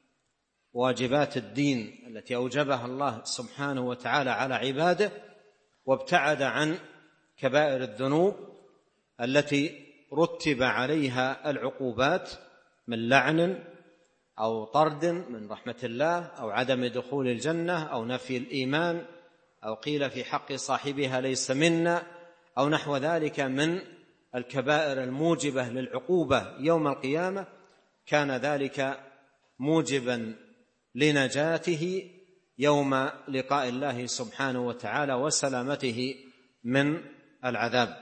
واجبات الدين التي أوجبها الله سبحانه وتعالى على عباده، وابتعد عن كبائر الذنوب التي رتب عليها العقوبات من لعن أو طرد من رحمة الله أو عدم دخول الجنة أو نفي الإيمان أو قيل في حق صاحبها ليس منا أو نحو ذلك من الكبائر الموجبة للعقوبة يوم القيامة، كان ذلك موجبا لنجاته يوم لقاء الله سبحانه وتعالى وسلامته من العذاب.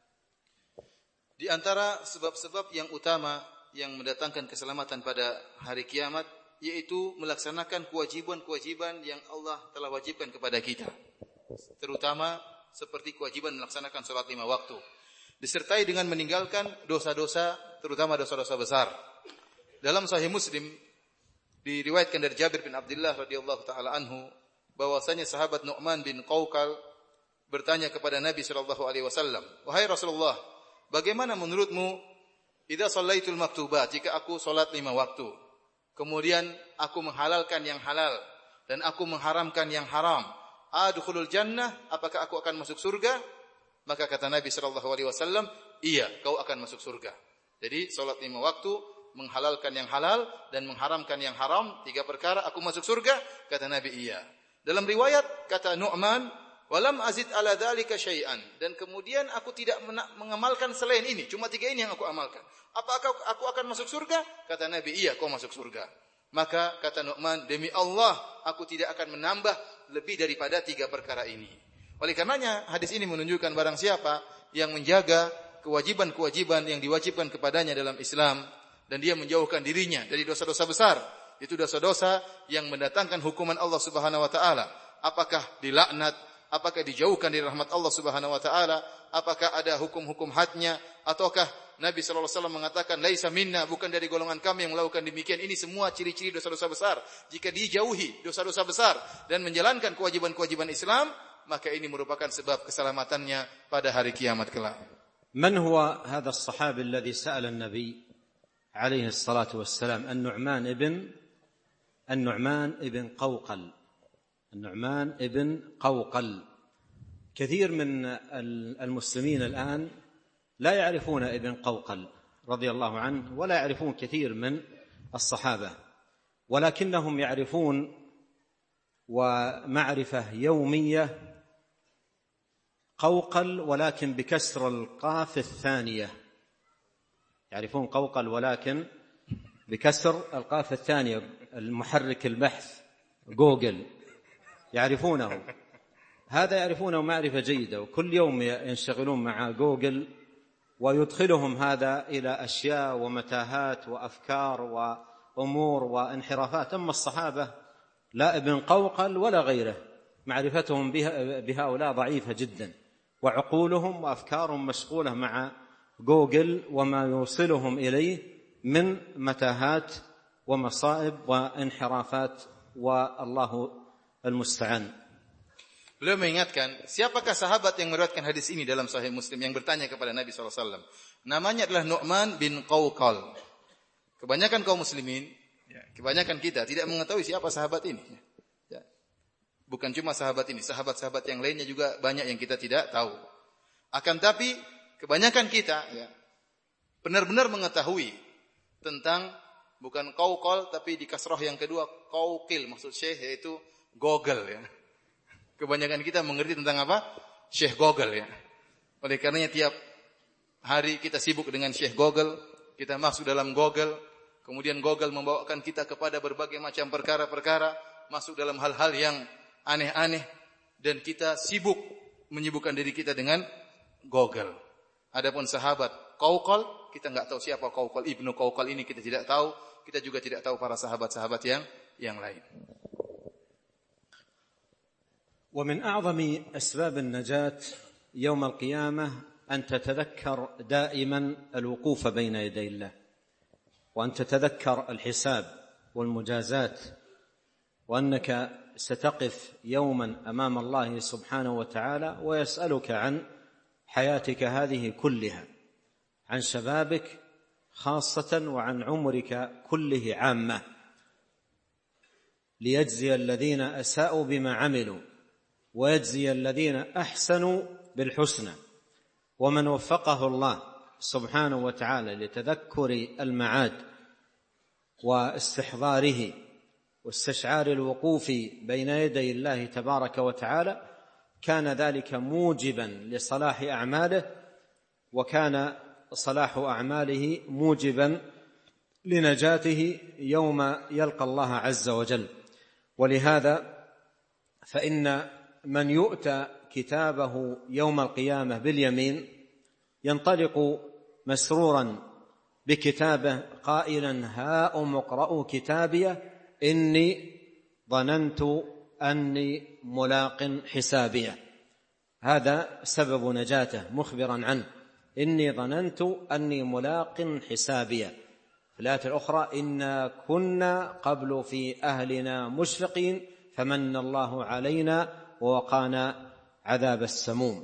Di antara sebab-sebab yang utama yang mendatangkan keselamatan pada hari kiamat, yaitu melaksanakan kewajiban-kewajiban yang Allah telah wajibkan kepada kita, terutama seperti kewajiban melaksanakan salat 5 waktu, disertai dengan meninggalkan dosa-dosa, terutama dosa-dosa besar. Dalam Sahih Muslim diriwayatkan dari Jabir bin Abdullah radhiyallahu taala anhu bahwasanya sahabat Nu'man bin Qawqal bertanya kepada Nabi sallallahu alaihi wasallam, "Wahai Rasulullah, bagaimana menurutmu idza shallaitul maktubat, jika aku salat 5 waktu, kemudian aku menghalalkan yang halal dan aku mengharamkan yang haram, adkhulul jannah, apakah aku akan masuk surga?" Maka kata Nabi sallallahu alaihi wasallam, "Iya, kau akan masuk surga." Jadi salat 5 waktu, menghalalkan yang halal dan mengharamkan yang haram, 3 perkara, aku masuk surga? Kata Nabi, iya. Dalam riwayat kata Nu'man, walam azid ala dzalika syai'an, dan kemudian aku tidak mengamalkan selain ini, cuma 3 ini yang aku amalkan. Apakah aku akan masuk surga? Kata Nabi, iya, kau masuk surga. Maka kata Nu'man, demi Allah, aku tidak akan menambah lebih daripada 3 perkara ini. Oleh karenanya, hadis ini menunjukkan barang siapa yang menjaga kewajiban-kewajiban yang diwajibkan kepadanya dalam Islam, dan dia menjauhkan dirinya dari dosa-dosa besar, itu dosa-dosa yang mendatangkan hukuman Allah Subhanahu wa taala. Apakah dilaknat, apakah dijauhkan dari rahmat Allah Subhanahu wa taala, apakah ada hukum-hukum hadnya, ataukah Nabi sallallahu alaihi wasallam mengatakan laisa minna, bukan dari golongan kami yang melakukan demikian. Ini semua ciri-ciri dosa-dosa besar. Jika dijauhi dosa-dosa besar dan menjalankan kewajiban-kewajiban Islam, maka ini merupakan sebab keselamatannya pada hari kiamat kelak. من هو هذا الصحابي الذي سأل النبي عليه الصلاة والسلام؟ النعمان ابن قوقل. كثير من المسلمين الآن لا يعرفون ابن قوقل رضي الله عنه، ولا يعرفون كثير من الصحابة، ولكنهم يعرفون ومعرفة يومية قوقل ولكن بكسر القاف الثانية. يعرفون قوقل ولكن بكسر القاف الثانية، المحرك البحث جوجل يعرفونه، هذا يعرفونه معرفة جيدة، وكل يوم ينشغلون مع جوجل ويدخلهم هذا إلى أشياء ومتاهات وأفكار وأمور وانحرافات. أما الصحابة لا ابن قوقل ولا غيره معرفتهم بهؤلاء ضعيفة جدا، وعقولهم وأفكارهم مشغولة مع جوجل وما يوصلهم إليه من متاهات ومصائب وانحرافات، والله المستعان. Beliau mengingatkan, siapakah sahabat yang meriwayatkan hadis ini dalam Sahih Muslim yang bertanya kepada Nabi SAW? Namanya adalah Nu'man bin Qawqal. Kebanyakan kaum muslimin, kebanyakan kita tidak mengetahui siapa sahabat ini. Bukan cuma sahabat ini, sahabat-sahabat yang lainnya juga banyak yang kita tidak tahu. Akan tapi kebanyakan kita benar-benar mengetahui tentang bukan Qawqal tapi di kasrah yang kedua Qawqil, maksud Syekh yaitu Google ya. Kebanyakan kita mengerti tentang apa? Syekh Google ya. Oleh karenanya tiap hari kita sibuk dengan Syekh Google, kita masuk dalam Google, kemudian Google membawakan kita kepada berbagai macam perkara-perkara, masuk dalam hal-hal yang aneh-aneh, dan kita menyibukkan diri kita dengan Google. Adapun sahabat Qawqal, kita enggak tahu siapa Qawqal, Ibnu Qawqal ini kita tidak tahu, kita juga tidak tahu para sahabat-sahabat yang lain. ومن أعظم أسباب النجاة يوم القيامة أن تتذكر دائما الوقوف بين يدي الله، وأن تتذكر الحساب والمجازات، وأنك ستقف يوما أمام الله سبحانه وتعالى ويسألك عن حياتك هذه كلها، عن شبابك خاصة وعن عمرك كله عامة، ليجزي الذين أساءوا بما عملوا ويجزي الذين أحسنوا بالحسنى. ومن وفقه الله سبحانه وتعالى لتذكر المعاد واستحضاره واستشعار الوقوف بين يدي الله تبارك وتعالى كان ذلك موجبا لصلاح أعماله، وكان صلاح أعماله موجبا لنجاته يوم يلقى الله عز وجل. ولهذا فإن من يؤتى كتابه يوم القيامة باليمين ينطلق مسرورا بكتابه قائلا هاؤم اقرءوا كتابيه إني ظننت أني ملاق حسابيه. هذا سبب نجاته، مخبرا عنه إني ظننت أني ملاق حسابيه. في الآية الأخرى إنا كنا قبل في أهلنا مشفقين فمن الله علينا ووقانا عذاب السموم.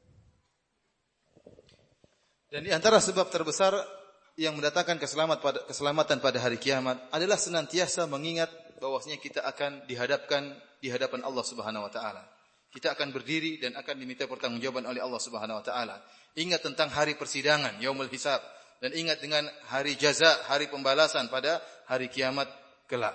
Dan di antara sebab terbesar yang mendatangkan keselamatan pada hari kiamat adalah senantiasa mengingat bahwasanya kita akan dihadapkan di hadapan Allah Subhanahu wa taala. Kita akan berdiri dan akan diminta pertanggungjawaban oleh Allah Subhanahu wa taala. Ingat tentang hari persidangan, yaumul hisab, dan ingat dengan hari jaza, hari pembalasan pada hari kiamat kelak.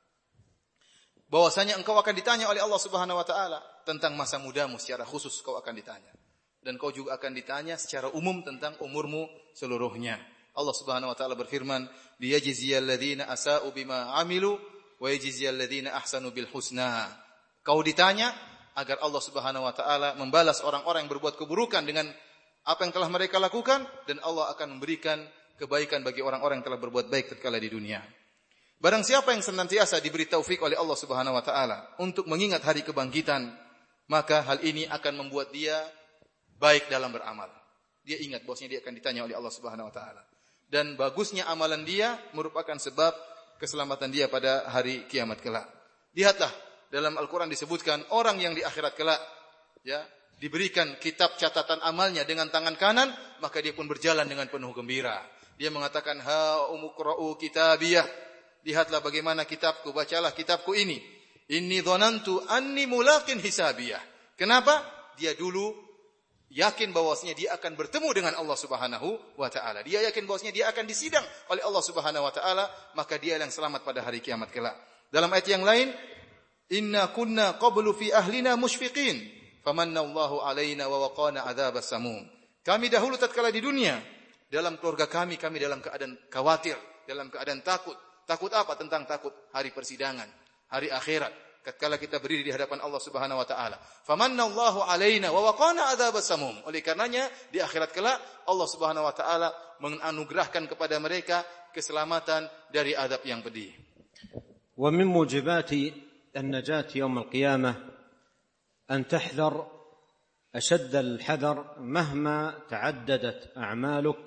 Bahwasanya engkau akan ditanya oleh Allah Subhanahu wa taala tentang masa mudamu secara khusus kau akan ditanya. Dan kau juga akan ditanya secara umum tentang umurmu seluruhnya. Allah Subhanahu wa taala berfirman, "Liyajziyal ladzina asa'u bima 'amilu wa yajziyal ladzina ahsanu bil husna." Kau ditanya agar Allah Subhanahu wa taala membalas orang-orang yang berbuat keburukan dengan apa yang telah mereka lakukan, dan Allah akan memberikan kebaikan bagi orang-orang yang telah berbuat baik tatkala di dunia. Barang siapa yang senantiasa diberi taufik oleh Allah Subhanahu wa taala untuk mengingat hari kebangkitan, maka hal ini akan membuat dia baik dalam beramal. Dia ingat bahwasanya dia akan ditanya oleh Allah Subhanahu wa taala. Dan bagusnya amalan dia merupakan sebab keselamatan dia pada hari kiamat kelak. Lihatlah, dalam Al-Qur'an disebutkan orang yang di akhirat kelak ya diberikan kitab catatan amalnya dengan tangan kanan, maka dia pun berjalan dengan penuh gembira. Dia mengatakan, "Ha umqra'u kitabiyah." Lihatlah bagaimana kitabku, bacalah kitabku ini. "Inni dhanantu anni mulaqin hisabiyah." Kenapa? Dia dulu yakin bahwasanya dia akan bertemu dengan Allah Subhanahu wa taala. Dia yakin bahwasanya dia akan disidang oleh Allah Subhanahu wa taala, maka dia yang selamat pada hari kiamat kelak. Dalam ayat yang lain, "Inna kunna qablu fi ahlina musyfiqin. Famannallahu alaina wa waqana adzabas samum." Kami dahulu tatkala di dunia, dalam keluarga kami dalam keadaan khawatir, dalam keadaan takut. Takut apa? Tentang takut hari persidangan, hari akhirat, tatkala kita berdiri di hadapan Allah Subhanahu wa taala. Famannallahu alaina wa waqana adzabas samum. Oleh karenanya di akhirat kelak Allah Subhanahu wa taala menganugerahkan kepada mereka keselamatan dari azab yang pedih. Wa min mujibati an-najat yaum al-qiyamah أن تحذر أشد الحذر مهما تعددت أعمالك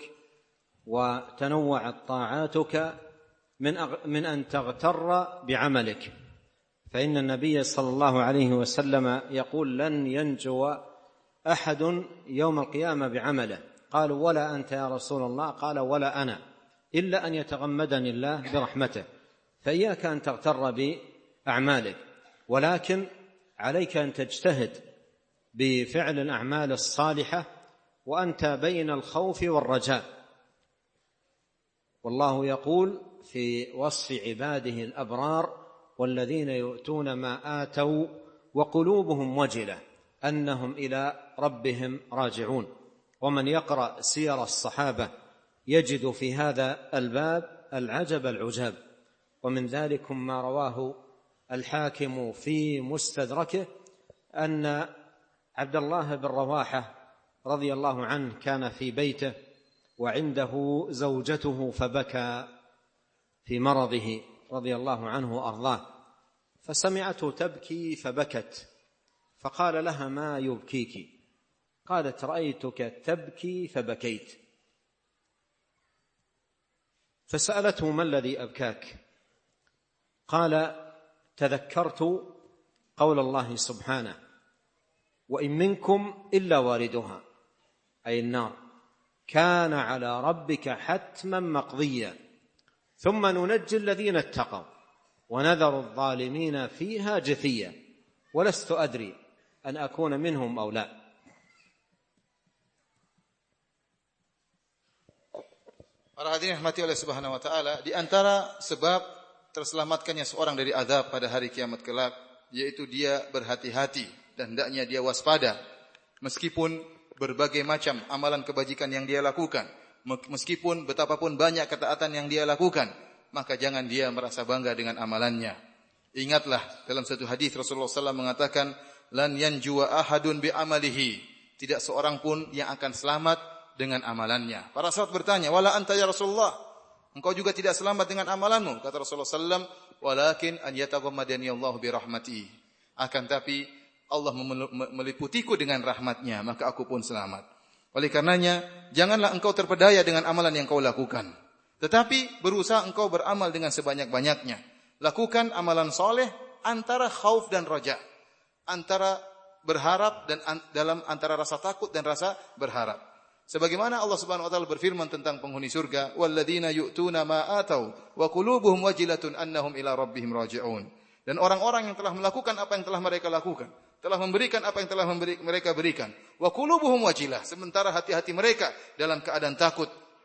وتنوعت طاعاتك من أن تغتر بعملك، فإن النبي صلى الله عليه وسلم يقول: لن ينجو أحد يوم القيامة بعمله. قالوا: ولا أنت يا رسول الله؟ قال: ولا أنا، إلا أن يتغمدني الله برحمته. فإياك أن تغتر بأعمالك، ولكن عليك أن تجتهد بفعل الأعمال الصالحة وأنت بين الخوف والرجاء. والله يقول في وصف عباده الأبرار: والذين يؤتون ما آتوا وقلوبهم وجلة أنهم إلى ربهم راجعون. ومن يقرأ سير الصحابة يجد في هذا الباب العجب العجاب، ومن ذلك ما رواه الحاكم في مستدركه أن عبد الله بن رواحة رضي الله عنه كان في بيته وعنده زوجته فبكى في مرضه رضي الله عنه وأرضاه، فسمعته تبكي فبكت، فقال لها: ما يبكيك؟ قالت: رأيتك تبكي فبكيت. فسألته: ما الذي أبكاك؟ قال: تذكرت قول الله سبحانه: وإن منكم إلا واردها، أي النار، كان على ربك حتما مقضيا، ثم ننجي الذين اتقوا ونذر الظالمين فيها جثيا، ولست أدري أن أكون منهم أو لا. Para hadirin rahmati oleh Subhanahu wa taala, di antara sebab terselamatkannya seorang dari azab pada hari kiamat kelak, yaitu dia berhati-hati dan hendaknya dia waspada meskipun berbagai macam amalan kebajikan yang dia lakukan, meskipun betapapun banyak ketaatan yang dia lakukan, maka jangan dia merasa bangga dengan amalannya. Ingatlah dalam satu hadis Rasulullah SAW mengatakan, lan yanjuwa ahadun bi amalihi, tidak seorang pun yang akan selamat dengan amalannya. Para sahabat bertanya, wala anta ya Rasulullah, engkau juga tidak selamat dengan amalanmu? Kata Rasulullah SAW, walakin an yataghammadani Allah bi rahmati, akan tapi Allah meliputiku dengan rahmatnya, maka aku pun selamat. Oleh karenanya, janganlah engkau terpedaya dengan amalan yang kau lakukan, tetapi berusaha engkau beramal dengan sebanyak-banyaknya. Lakukan amalan soleh antara khauf dan raja, antara berharap dan antara rasa takut dan rasa berharap. Sebagaimana Allah Subhanahu wa taala berfirman tentang penghuni surga, walladzina yu'tuna ma atau wa qulubuhum wajilatun annahum ila rabbihim raji'un. Dan orang-orang yang telah melakukan apa yang telah mereka lakukan, telah memberikan apa yang telah mereka berikan, wa qulubuhum wajilah, sementara hati-hati mereka dalam keadaan takut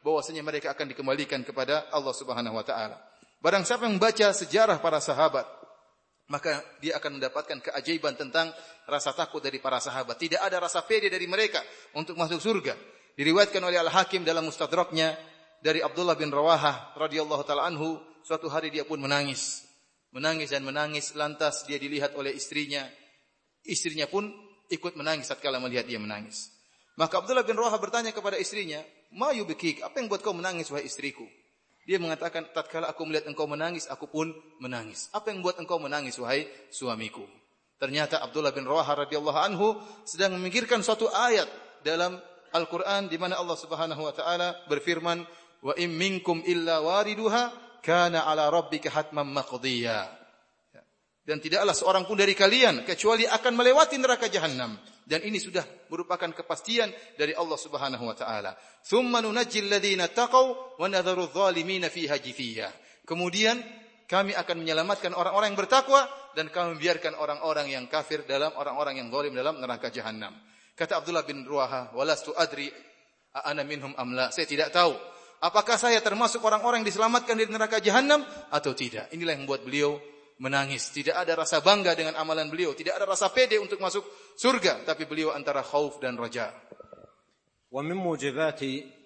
bahwasanya mereka akan dikembalikan kepada Allah Subhanahu wa taala. Barang siapa yang membaca sejarah para sahabat, maka dia akan mendapatkan keajaiban tentang rasa takut dari para sahabat. Tidak ada rasa pede dari mereka untuk masuk surga. Diriwayatkan oleh Al-Hakim dalam Mustadraknya dari Abdullah bin Rawahah radhiyallahu taala anhu, suatu hari dia pun menangis dan menangis, lantas dia dilihat oleh istrinya. Istrinya pun ikut menangis tatkala melihat dia menangis. Maka Abdullah bin Rawahah bertanya kepada istrinya, "Ma yubkik? Apa yang buat kau menangis wahai istriku?" Dia mengatakan, "Tatkala aku melihat engkau menangis, aku pun menangis." "Apa yang buat engkau menangis wahai suamiku?" Ternyata Abdullah bin Rawahah radhiyallahu anhu sedang memikirkan suatu ayat dalam Al-Qur'an di mana Allah Subhanahu wa taala berfirman, "Wa in minkum illa wariduha kana 'ala rabbika hatman maqdiya." Dan tidaklah seorang pun dari kalian kecuali akan melewati neraka jahanam. Dan ini sudah merupakan kepastian dari Allah Subhanahu wa taala. Tsumma nunajjil ladzina taqaw wa nadharu adh-dhalimina fiha jithiya. Kemudian kami akan menyelamatkan orang-orang yang bertakwa dan kami membiarkan orang-orang yang kafir dalam orang-orang yang zalim dalam neraka jahanam. Kata Abdullah bin Rawahah, "Walastu adri ana minhum am la." Saya tidak tahu apakah saya termasuk orang-orang yang diselamatkan dari neraka jahanam atau tidak. Inilah yang membuat beliau menangis. Tidak ada rasa bangga dengan amalan beliau, tidak ada rasa pede untuk masuk surga, tapi beliau antara khauf dan raja. ومن موجبات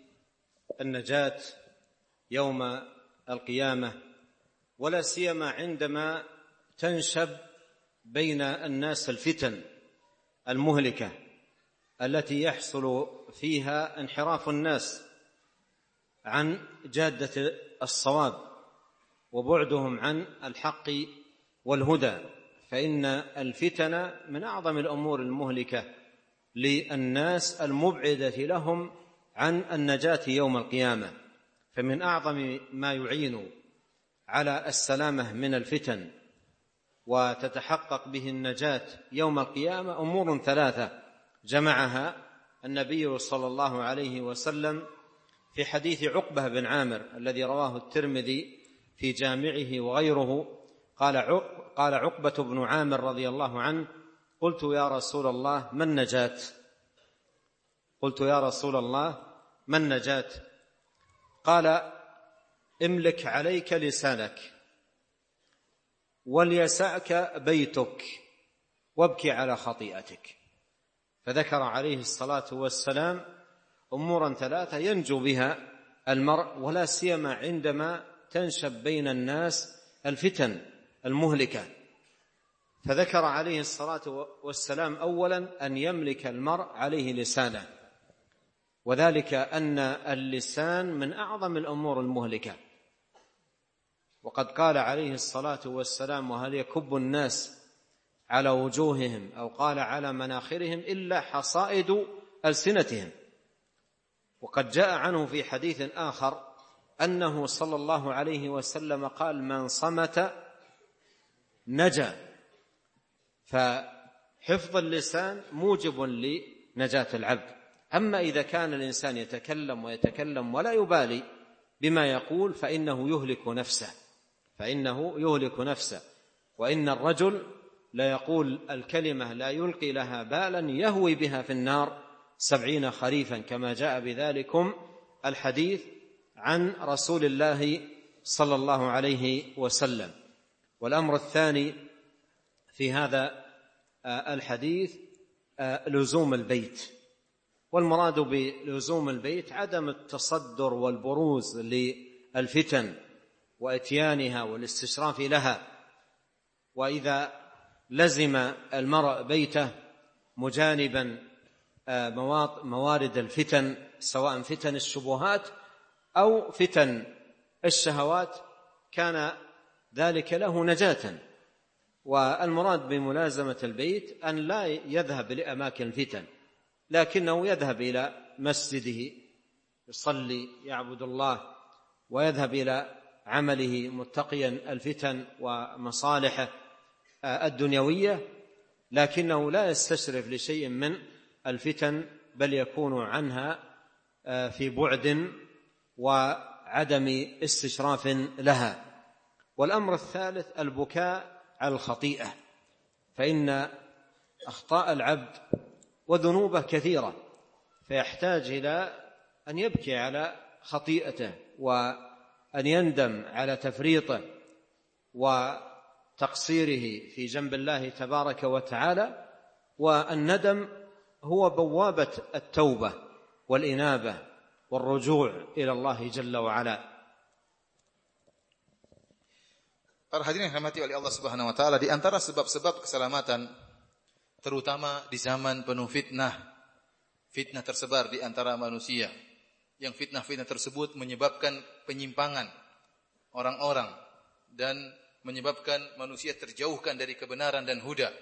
النجاة يوم القيامة ولا سيما عندما تنشب بين الناس الفتن المهلكة التي يحصل فيها انحراف الناس عن جادة الصواب وبعدهم عن الحق والهدى، فإن الفتن من أعظم الأمور المهلكة للناس المبعدة لهم عن النجاة يوم القيامة. فمن أعظم ما يعين على السلامة من الفتن وتتحقق به النجاة يوم القيامة أمور ثلاثة جمعها النبي صلى الله عليه وسلم في حديث عقبة بن عامر الذي رواه الترمذي في جامعه وغيره. قال عقبة بن عامر رضي الله عنه: قلت يا رسول الله ما النجاة؟ قلت يا رسول الله ما النجاة؟ قال: املك عليك لسانك وليسعك بيتك وابكي على خطيئتك. فذكر عليه الصلاة والسلام أمورا ثلاثة ينجو بها المرء، ولا سيما عندما تنشب بين الناس الفتن المهلكة. فذكر عليه الصلاة والسلام أولا أن يملك المرء عليه لسانه، وذلك أن اللسان من أعظم الأمور المهلكة. وقد قال عليه الصلاة والسلام: وهل يكب الناس على وجوههم أو قال على مناخرهم إلا حصائد ألسنتهم. وقد جاء عنه في حديث آخر أنه صلى الله عليه وسلم قال: من صمت نجا. فحفظ اللسان موجب لنجاة العبد. أما إذا كان الإنسان يتكلم ولا يبالي بما يقول فإنه يهلك نفسه. وإن الرجل لا يقول الكلمة لا يلقي لها بالا يهوي بها في النار 70 خريفا، كما جاء بذلكم الحديث عن رسول الله صلى الله عليه وسلم. والأمر الثاني في هذا الحديث لزوم البيت. والمراد بلزوم البيت عدم التصدر والبروز للفتن وإتيانها والاستشراف لها. وإذا لزم المرء بيته مجانبا موارد الفتن، سواء فتن الشبهات أو فتن الشهوات، كان ذلك له نجاة. والمراد بملازمة البيت أن لا يذهب لأماكن الفتن، لكنه يذهب إلى مسجده يصلي يعبد الله، ويذهب إلى عمله متقيا الفتن ومصالحه الدنيوية، لكنه لا يستشرف لشيء من الفتن، بل يكون عنها في بعد وعدم استشراف لها. والأمر الثالث البكاء على الخطيئة، فإن أخطاء العبد وذنوبه كثيرة، فيحتاج إلى أن يبكي على خطيئته وأن يندم على تفريطه وتقصيره في جنب الله تبارك وتعالى. والندم هو بوابة التوبة والإنابة والرجوع إلى الله جل وعلا. Para hadirin yang dirahmati oleh Allah Subhanahu wa taala, di antara sebab-sebab keselamatan terutama di zaman penuh fitnah, fitnah tersebar di antara manusia, yang fitnah-fitnah tersebut menyebabkan penyimpangan orang-orang dan menyebabkan manusia terjauhkan dari kebenaran dan huda.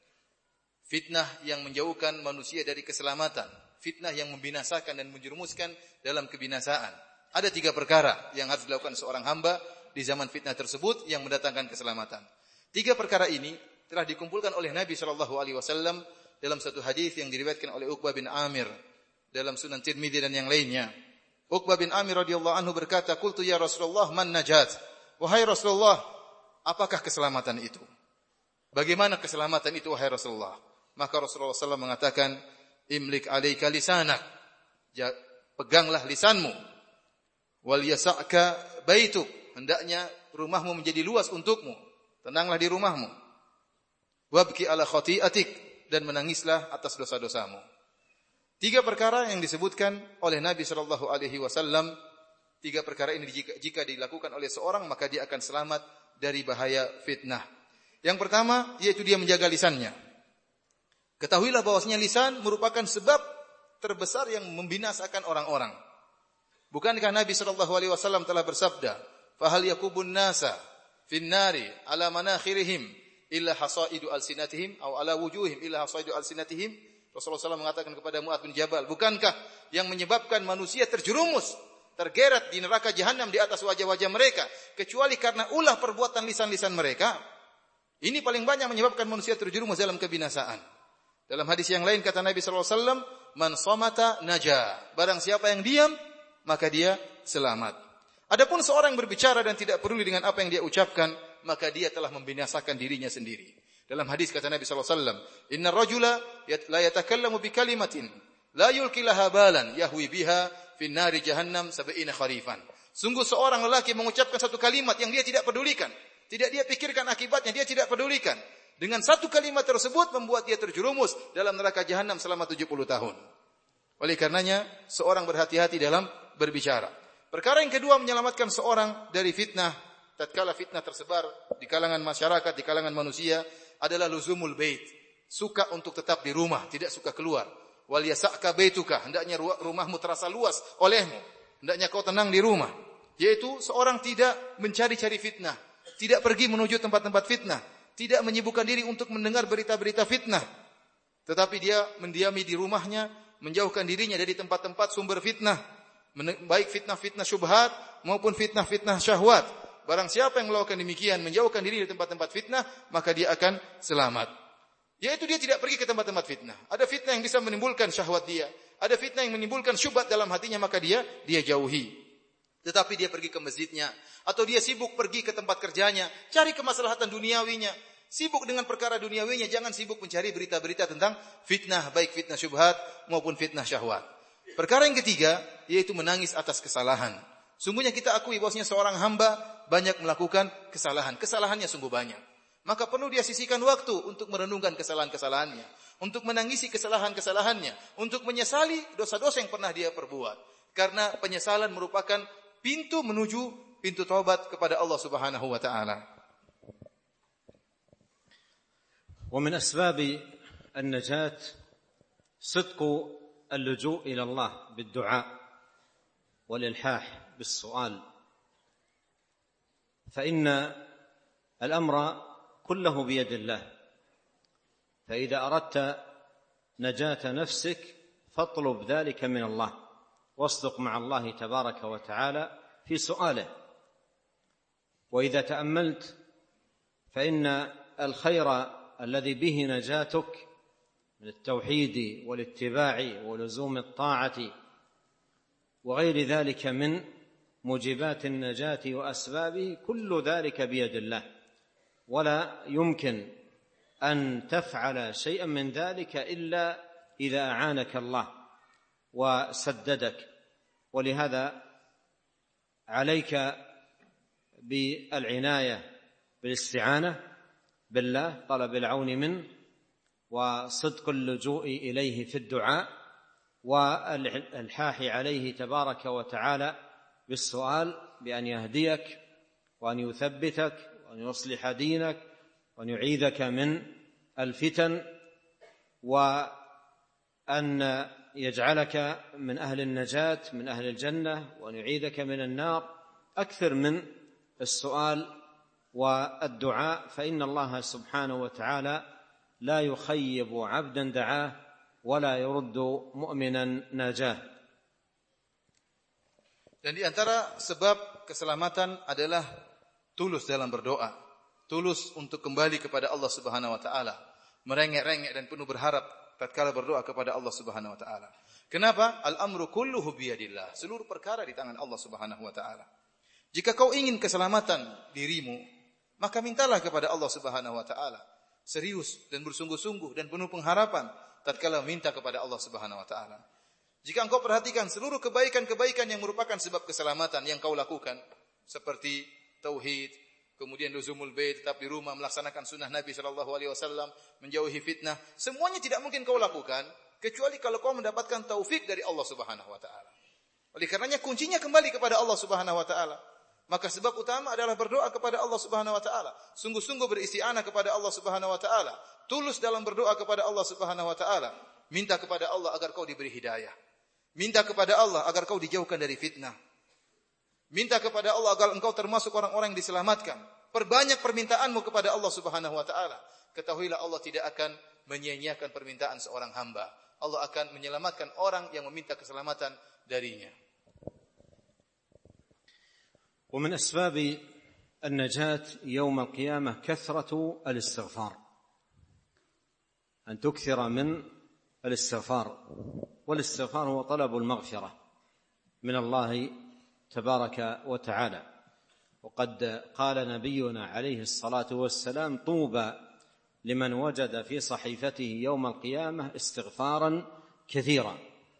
Fitnah yang menjauhkan manusia dari keselamatan, fitnah yang membinasakan dan menjerumuskan dalam kebinasaan. Ada 3 perkara yang harus dilakukan seorang hamba di zaman fitnah tersebut yang mendatangkan keselamatan. 3 perkara ini telah dikumpulkan oleh Nabi SAW dalam satu hadis yang diriwayatkan oleh Uqbah bin Amir dalam Sunan Tirmidzi dan yang lainnya. Uqbah bin Amir radhiyallahu anhu berkata, "Qultu ya Rasulullah, man najat?" Wahai Rasulullah, apakah keselamatan itu? Bagaimana keselamatan itu wahai Rasulullah? Maka Rasulullah SAW mengatakan, "Imlik alaika lisanak." Peganglah lisanmu. Wal yasa'ka baituk. Hendaknya rumahmu menjadi luas untukmu. Tenanglah di rumahmu. Wabki ala khati'atik, dan menangislah atas dosa-dosamu. 3 perkara yang disebutkan oleh Nabi sallallahu alaihi wasallam. 3 perkara ini jika dilakukan oleh seorang maka dia akan selamat dari bahaya fitnah. Yang pertama yaitu dia menjaga lisannya. Ketahuilah bahwasanya lisan merupakan sebab terbesar yang membinasakan orang-orang. Bukankah Nabi sallallahu alaihi wasallam telah bersabda, "Fahal yakubun nasa fin nari ala manakhirihim illa hasaidu alsinatihim aw ala wujuhihim illa hasaidu alsinatihim." Rasulullah SAW mengatakan kepada Mu'adz bin Jabal, bukankah yang menyebabkan manusia terjerumus, tergeret di neraka jahanam di atas wajah-wajah mereka kecuali karena ulah perbuatan lisan-lisan mereka? Ini paling banyak menyebabkan manusia terjerumus dalam kebinasaan. Dalam hadis yang lain kata Nabi SAW, "Man somata naja." Barang siapa yang diam, maka dia selamat. Adapun seorang yang berbicara dan tidak peduli dengan apa yang dia ucapkan, maka dia telah membinasakan dirinya sendiri. Dalam hadis kata Nabi SAW, "Inna rajula la yatakallamu bi kalimatin la yulqi laha balan yahwi biha fin nari jahannam 70 kharifan." Sungguh seorang lelaki mengucapkan satu kalimat yang dia tidak pedulikan, tidak dia pikirkan akibatnya, dia tidak pedulikan. Dengan satu kalimat tersebut membuat dia terjerumus dalam neraka jahanam selama 70 tahun. Oleh karenanya, seorang berhati-hati dalam berbicara. Perkara yang kedua menyelamatkan seorang dari fitnah, tatkala fitnah tersebar di kalangan masyarakat, di kalangan manusia, adalah luzumul bait. Suka untuk tetap di rumah, tidak suka keluar. Wal yasa'ka baituka, hendaknya rumahmu terasa luas olehmu. Hendaknya kau tenang di rumah. Yaitu seorang tidak mencari-cari fitnah, tidak pergi menuju tempat-tempat fitnah, tidak menyibukkan diri untuk mendengar berita-berita fitnah. Tetapi dia mendiami di rumahnya, menjauhkan dirinya dari tempat-tempat sumber fitnah, baik fitnah-fitnah syubhat maupun fitnah-fitnah syahwat. Barang siapa yang melakukan demikian, menjauhkan diri dari tempat-tempat fitnah, maka dia akan selamat. Yaitu dia tidak pergi ke tempat-tempat fitnah. Ada fitnah yang bisa menimbulkan syahwat dia, ada fitnah yang menimbulkan syubhat dalam hatinya, maka dia jauhi. Tetapi dia pergi ke masjidnya, atau dia sibuk pergi ke tempat kerjanya, cari kemaslahatan duniawinya, sibuk dengan perkara duniawinya, jangan sibuk mencari berita-berita tentang fitnah, baik fitnah syubhat maupun fitnah syahwat. Perkara yang ketiga yaitu menangis atas kesalahan. Sungguhnya kita akui bahwasanya seorang hamba banyak melakukan kesalahan. Kesalahannya sungguh banyak. Maka perlu dia sisihkan waktu untuk merenungkan kesalahan-kesalahannya, untuk menangisi kesalahan-kesalahannya, untuk menyesali dosa-dosa yang pernah dia perbuat. Karena penyesalan merupakan pintu menuju pintu taubat kepada Allah Subhanahu wa taala. ومن أسباب النجاة صدق اللجوء إلى الله بالدعاء والإلحاح بالسؤال، فإن الأمر كله بيد الله. فإذا أردت نجاة نفسك فاطلب ذلك من الله، واصدق مع الله تبارك وتعالى في سؤاله. وإذا تأملت فإن الخير الذي به نجاتك من التوحيد والاتباع ولزوم الطاعة وغير ذلك من موجبات النجاة وأسبابه، كل ذلك بيد الله، ولا يمكن أن تفعل شيئا من ذلك إلا إذا أعانك الله وسددك. ولهذا عليك بالعناية بالاستعانة بالله، طلب العون منه، وصدق اللجوء إليه في الدعاء، والإلحاح عليه تبارك وتعالى بالسؤال بأن يهديك وأن يثبتك وأن يصلح دينك وأن يعيذك من الفتن، وأن يجعلك من أهل النجاة من أهل الجنة، وأن يعيذك من النار. أكثر من السؤال والدعاء، فإن الله سبحانه وتعالى لا يخيب عبدا دعاه ولا يرد مؤمنا ناجاه. Dan di antara sebab keselamatan adalah tulus dalam berdoa, tulus untuk kembali kepada Allah Subhanahu wa taala, merengek-rengek dan penuh berharap tatkala berdoa kepada Allah Subhanahu wa taala. Kenapa? Al-amru kulluhu biyadillah. Seluruh perkara di tangan Allah Subhanahu wa taala. Jika kau ingin keselamatan dirimu, maka mintalah kepada Allah Subhanahu wa taala. Serius dan bersungguh-sungguh dan penuh pengharapan tatkala minta kepada Allah Subhanahu wa taala. Jika engkau perhatikan seluruh kebaikan-kebaikan yang merupakan sebab keselamatan yang kau lakukan, seperti tauhid, kemudian luzumul bait, tetap di rumah melaksanakan sunnah Nabi sallallahu alaihi wasallam, menjauhi fitnah, semuanya tidak mungkin kau lakukan kecuali kalau kau mendapatkan taufik dari Allah Subhanahu wa taala. Oleh karenanya kuncinya kembali kepada Allah Subhanahu wa taala. Maka sebab utama adalah berdoa kepada Allah Subhanahu wa taala, sungguh-sungguh beristi'anah kepada Allah Subhanahu wa taala, tulus dalam berdoa kepada Allah Subhanahu wa taala, minta kepada Allah agar kau diberi hidayah, minta kepada Allah agar kau dijauhkan dari fitnah, minta kepada Allah agar engkau termasuk orang-orang yang diselamatkan. Perbanyak permintaanmu kepada Allah Subhanahu wa taala. Ketahuilah Allah tidak akan menyia-nyiakan permintaan seorang hamba. Allah akan menyelamatkan orang yang meminta keselamatan darinya. ومن أسباب النجاة يوم القيامة كثرة الاستغفار، أن تكثر من الاستغفار، والاستغفار هو طلب المغفرة من الله تبارك وتعالى. وقد قال نبينا عليه الصلاة والسلام: طوبى لمن وجد في صحيفته يوم القيامة استغفارا كثيرا.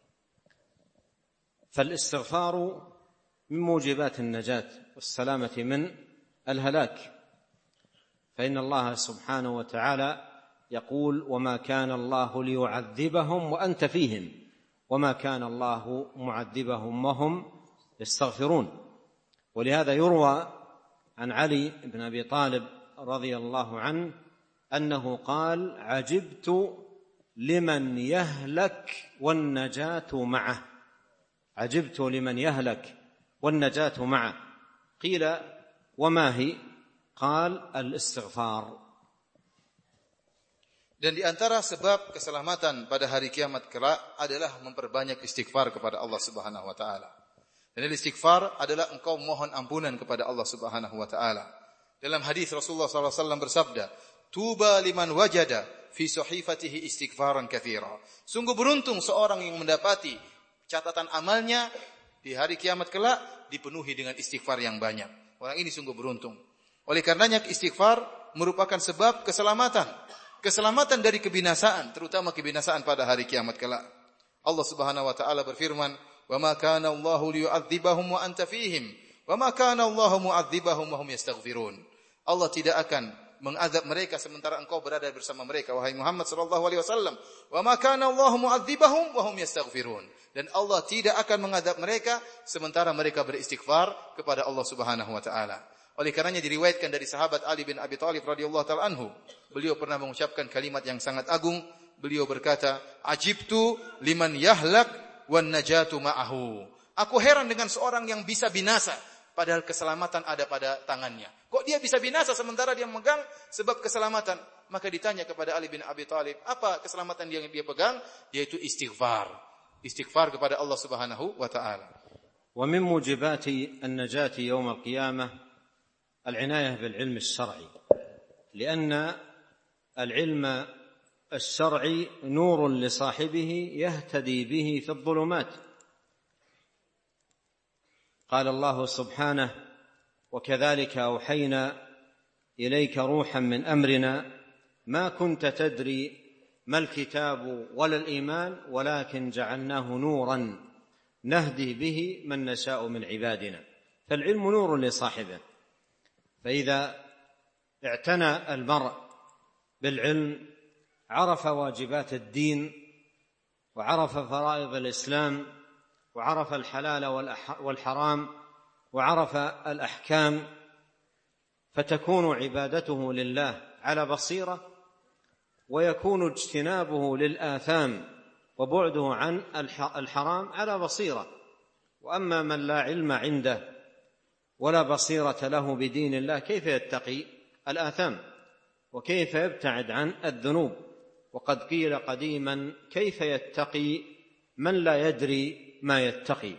فالاستغفار من موجبات النجاة والسلامة من الهلاك، فإن الله سبحانه وتعالى يقول: وما كان الله ليعذبهم وأنت فيهم وما كان الله معذبهم وهم يستغفرون. ولهذا يروى عن علي بن أبي طالب رضي الله عنه أنه قال: عجبت لمن يهلك والنجاة معه. عجبت لمن يهلك والنجاة معه. قيل: وما هي؟ قال: الاستغفار. Dan di antara sebab keselamatan pada hari kiamat kelak adalah memperbanyak istighfar kepada Allah Subhanahu wa taala. Dan istighfar adalah engkau mohon ampunan kepada Allah Subhanahu wa taala. Dalam hadis Rasulullah sallallahu alaihi wasallam bersabda, "Tuba liman wajada fi sahifatihi istighfaran katsira." Sungguh beruntung seorang yang mendapati catatan amalnya di hari kiamat kelak dipenuhi dengan istighfar yang banyak. Orang ini sungguh beruntung. Oleh karenanya istighfar merupakan sebab keselamatan. Keselamatan dari kebinasaan, terutama kebinasaan pada hari kiamat kelak. Allah Subhanahu wa taala berfirman, "Wa ma kana Allahu liyu'adzibahum wa anta fihim, wa ma kana Allahu mu'adzibahum wa hum yastaghfirun." Allah tidak akan mengazab mereka sementara engkau berada bersama mereka, wahai Muhammad sallallahu alaihi wasallam. Wa ma kana Allahu mu'adzibahum wa hum yastaghfirun. Dan Allah tidak akan mengazab mereka sementara mereka beristighfar kepada Allah Subhanahu wa taala. Oleh karenanya diriwayatkan dari sahabat Ali bin Abi Thalib radhiyallahu taala anhu, beliau pernah mengucapkan kalimat yang sangat agung. Beliau berkata, "Ajibtu liman yahlak wan najatu ma'ahu." Aku heran dengan seorang yang bisa binasa padahal keselamatan ada pada tangannya. Kok dia bisa binasa sementara dia memegang sebab keselamatan? Maka ditanya kepada Ali bin Abi Thalib, apa keselamatan yang dia pegang? Yaitu istighfar. Istighfar kepada Allah Subhanahu wa taala. ومن موجبات النجاة يوم القيامة العناية بالعلم الشرعي، لأن العلم الشرعي نور لصاحبه يهتدي به في الظلمات. قال الله سبحانه: وكذلك أوحينا إليك روحا من أمرنا ما كنت تدري ما الكتاب ولا الإيمان ولكن جعلناه نورا نهدي به من نشاء من عبادنا. فالعلم نور لصاحبه، فإذا اعتنى المرء بالعلم عرف واجبات الدين، وعرف فرائض الإسلام، وعرف الحلال والحرام، وعرف الأحكام، فتكون عبادته لله على بصيرة، ويكون اجتنابه للآثام وبعده عن الحرام على بصيرة. وأما من لا علم عنده ولا بصيرة له بدين الله، كيف يتقي الآثام وكيف يبتعد عن الذنوب؟ وقد قيل قديما: كيف يتقي من لا يدري ما يتقي؟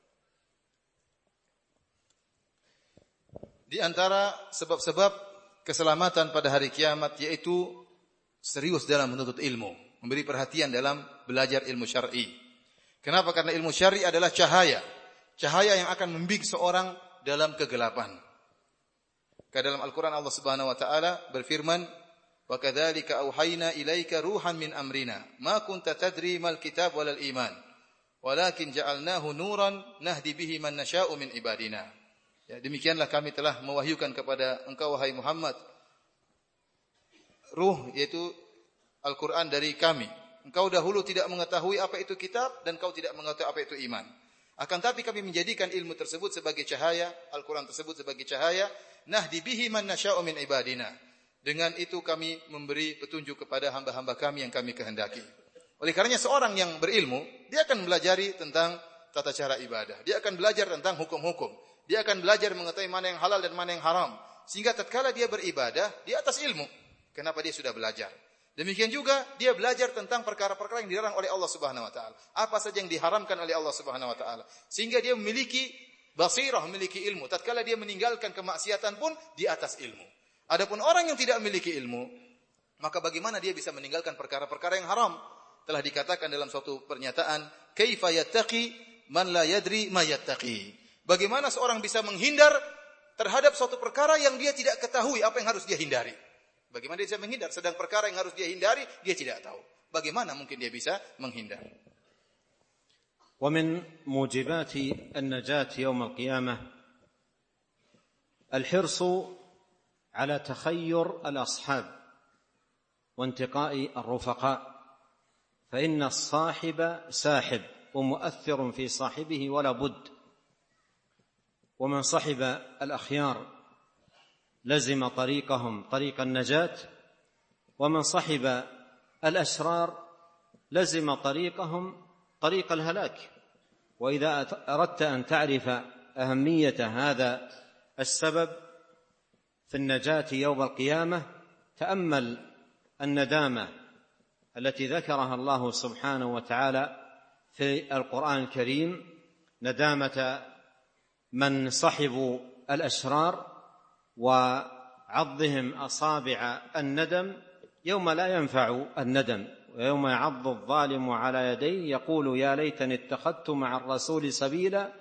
Di antara sebab-sebab keselamatan pada hari kiamat yaitu serius dalam menuntut ilmu, memberi perhatian dalam belajar ilmu syar'i. Kenapa? Karena ilmu syar'i adalah cahaya yang akan membimbing seorang dalam kegelapan. Karena dalam Al-Quran Allah Subhanahu wa taala berfirman, "Wa kadzalika auhayna ilaika ruhan min amrina, ma kunta tadri mal kitab walal iman, walakin ja'alnahu nuran nahdi bihi man nasha'u min ibadina." Ya, demikianlah kami telah mewahyukan kepada engkau wahai Muhammad ruh, yaitu Al-Quran dari kami. Engkau dahulu tidak mengetahui apa itu kitab dan kau tidak mengetahui apa itu iman. Akan tapi kami menjadikan ilmu tersebut sebagai cahaya, Al-Quran tersebut sebagai cahaya, nahdi bihi man nasya'u min ibadina. Dengan itu kami memberi petunjuk kepada hamba-hamba kami yang kami kehendaki. Oleh karenanya seorang yang berilmu, dia akan belajari tentang tata cara ibadah. Dia akan belajar tentang hukum-hukum. Dia akan belajar mengetahui mana yang halal dan mana yang haram. Sehingga tatkala dia beribadah, di atas ilmu. Kenapa? Dia sudah belajar. Demikian juga dia belajar tentang perkara-perkara yang dilarang oleh Allah Subhanahu wa taala. Apa saja yang diharamkan oleh Allah Subhanahu wa taala. Sehingga dia memiliki basirah, memiliki ilmu. Tatkala dia meninggalkan kemaksiatan pun di atas ilmu. Adapun orang yang tidak memiliki ilmu, maka bagaimana dia bisa meninggalkan perkara-perkara yang haram? Telah dikatakan dalam suatu pernyataan, "Kaifa yattaqi man la yadri ma yattaqi." Bagaimana seorang bisa menghindar terhadap suatu perkara yang dia tidak ketahui apa yang harus dia hindari? Bagaimana dia bisa menghindar? Sedang perkara yang harus dia hindari, dia tidak tahu. Bagaimana mungkin dia bisa menghindar? ومن موجبات النجاة يوم القيامة الحرص على تخير الأصحاب وانتقاء الرفقاء، فإن الصاحب ساحب ومؤثر في صاحبه ولا بد. ومن صحب الأخيار لزم طريقهم طريق النجاة، ومن صحب الأشرار لزم طريقهم طريق الهلاك. وإذا أردت أن تعرف أهمية هذا السبب في النجاة يوم القيامة، تأمل الندامة التي ذكرها الله سبحانه وتعالى في القرآن الكريم، ندامة من صحبوا الأشرار وعضهم أصابع الندم يوم لا ينفع الندم، ويوم يعض الظالم على يديه يقول يا ليتني اتخذت مع الرسول سبيلا،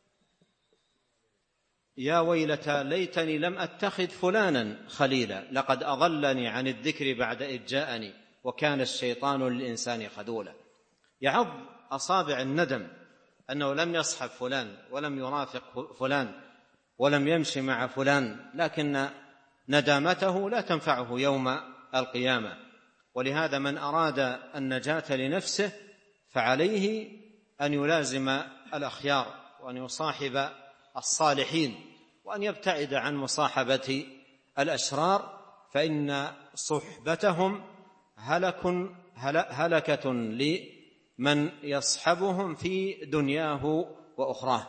يا ويلتى ليتني لم أتخذ فلانا خليلا لقد أضلني عن الذكر بعد إذ جاءني وكان الشيطان للإنسان خذولا. يعض أصابع الندم أنه لم يصحب فلان ولم يرافق فلان ولم يمشي مع فلان، لكن ندامته لا تنفعه يوم القيامة. ولهذا من أراد النجاة لنفسه فعليه أن يلازم الأخيار وأن يصاحب الصالحين وأن يبتعد عن مصاحبة الأشرار، فإن صحبتهم هلكة لمن يصحبهم في دنياه وأخراه.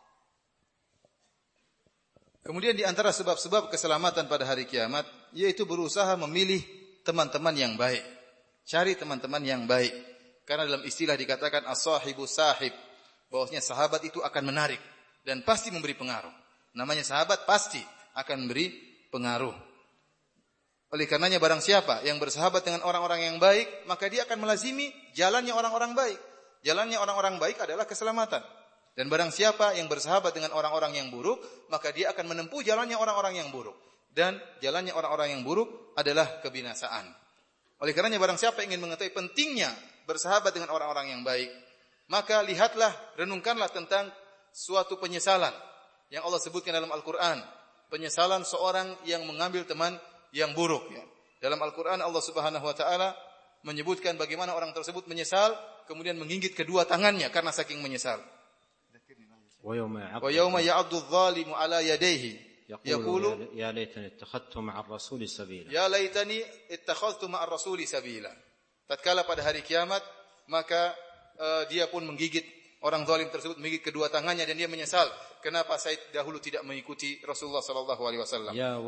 Kemudian di antara sebab-sebab keselamatan pada hari kiamat yaitu berusaha memilih teman-teman yang baik. Cari teman-teman yang baik. Karena dalam istilah dikatakan as-sahibu sahib, bahwasanya sahabat itu akan menarik dan pasti memberi pengaruh. Namanya sahabat pasti akan memberi pengaruh. Oleh karenanya barang siapa yang bersahabat dengan orang-orang yang baik, maka dia akan melazimi jalannya orang-orang baik. Jalannya orang-orang baik adalah keselamatan. Dan barang siapa yang bersahabat dengan orang-orang yang buruk, maka dia akan menempuh jalannya orang-orang yang buruk. Dan jalannya orang-orang yang buruk adalah kebinasaan. Oleh karenanya barang siapa ingin mengetahui pentingnya bersahabat dengan orang-orang yang baik, maka lihatlah, renungkanlah tentang suatu penyesalan yang Allah sebutkan dalam Al-Quran. Penyesalan seorang yang mengambil teman yang buruk. Ya. Dalam Al-Quran Allah Subhanahu Wa Taala menyebutkan bagaimana orang tersebut menyesal, kemudian menggigit kedua tangannya karena saking menyesal. Wa yawma ya'addu adh-dhalimu ala yadayhi yaqulu ya laitani ittakhadtu ma'ar rasuli sabila. Ya laitani ittakhadtu ma'ar rasuli sabila. Tatkala pada hari kiamat, maka dia pun menggigit, orang zalim tersebut menggigit kedua tangannya dan dia menyesal, kenapa saya dahulu tidak mengikuti Rasulullah sallallahu alaihi wasallam. Ya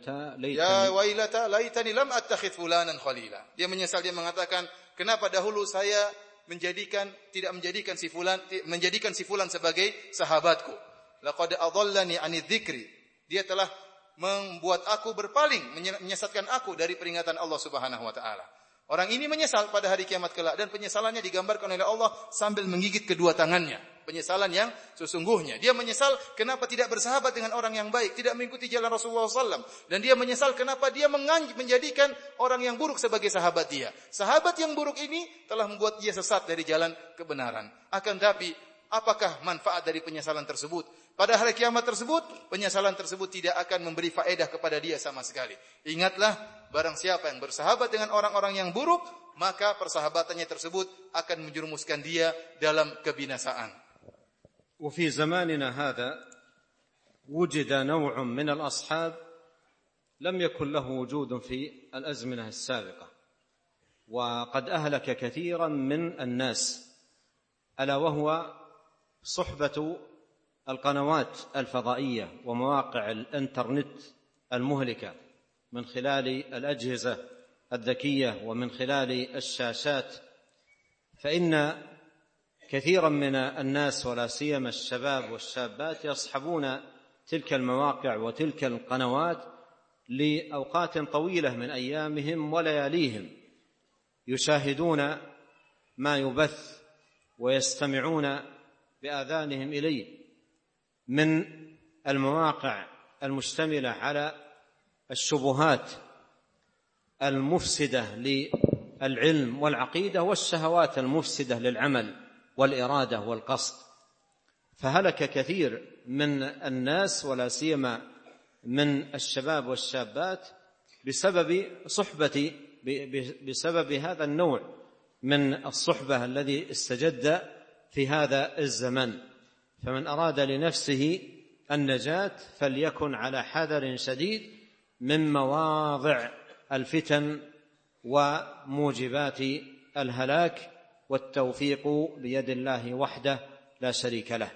wailata laitani lam attakhidh fulanan khalila. Dia menyesal, dia mengatakan, kenapa dahulu saya tidak menjadikan si fulan sebagai sahabatku. Laqad adallani 'ani dzikri. Dia telah membuat aku berpaling, menyesatkan aku dari peringatan Allah Subhanahu wa taala. Orang ini menyesal pada hari kiamat kelak, dan penyesalannya digambarkan oleh Allah sambil menggigit kedua tangannya. Penyesalan yang sesungguhnya. Dia menyesal kenapa tidak bersahabat dengan orang yang baik, tidak mengikuti jalan Rasulullah SAW. Dan dia menyesal kenapa dia menjadikan orang yang buruk sebagai sahabat dia. Sahabat yang buruk ini telah membuat dia sesat dari jalan kebenaran. Akan tapi, apakah manfaat dari penyesalan tersebut? Pada hari kiamat tersebut, penyesalan tersebut tidak akan memberi faedah kepada dia sama sekali. Ingatlah, barang siapa yang bersahabat dengan orang-orang yang buruk, maka persahabatannya tersebut akan menjerumuskan dia dalam kebinasaan. وفي زماننا هذا وجد نوع من الأصحاب لم يكن له وجود في الأزمنة السابقة، وقد أهلك كثيرا من الناس، ألا وهو صحبة القنوات الفضائية ومواقع الإنترنت المهلكة من خلال الأجهزة الذكية ومن خلال الشاشات. فإن كثيرا من الناس ولا سيما الشباب والشابات يصحبون تلك المواقع وتلك القنوات لأوقات طويلة من أيامهم ولياليهم، يشاهدون ما يبث ويستمعون بآذانهم إليه من المواقع المشتملة على الشبهات المفسدة للعلم والعقيدة والشهوات المفسدة للعمل والإرادة والقصد. فهلك كثير من الناس ولا سيما من الشباب والشابات بسبب هذا النوع من الصحبة الذي استجد في هذا الزمن. فمن أراد لنفسه النجاة فليكن على حذر شديد من مواضع الفتن وموجبات الهلاك، والتوفيق بيد الله وحده لا شريك له.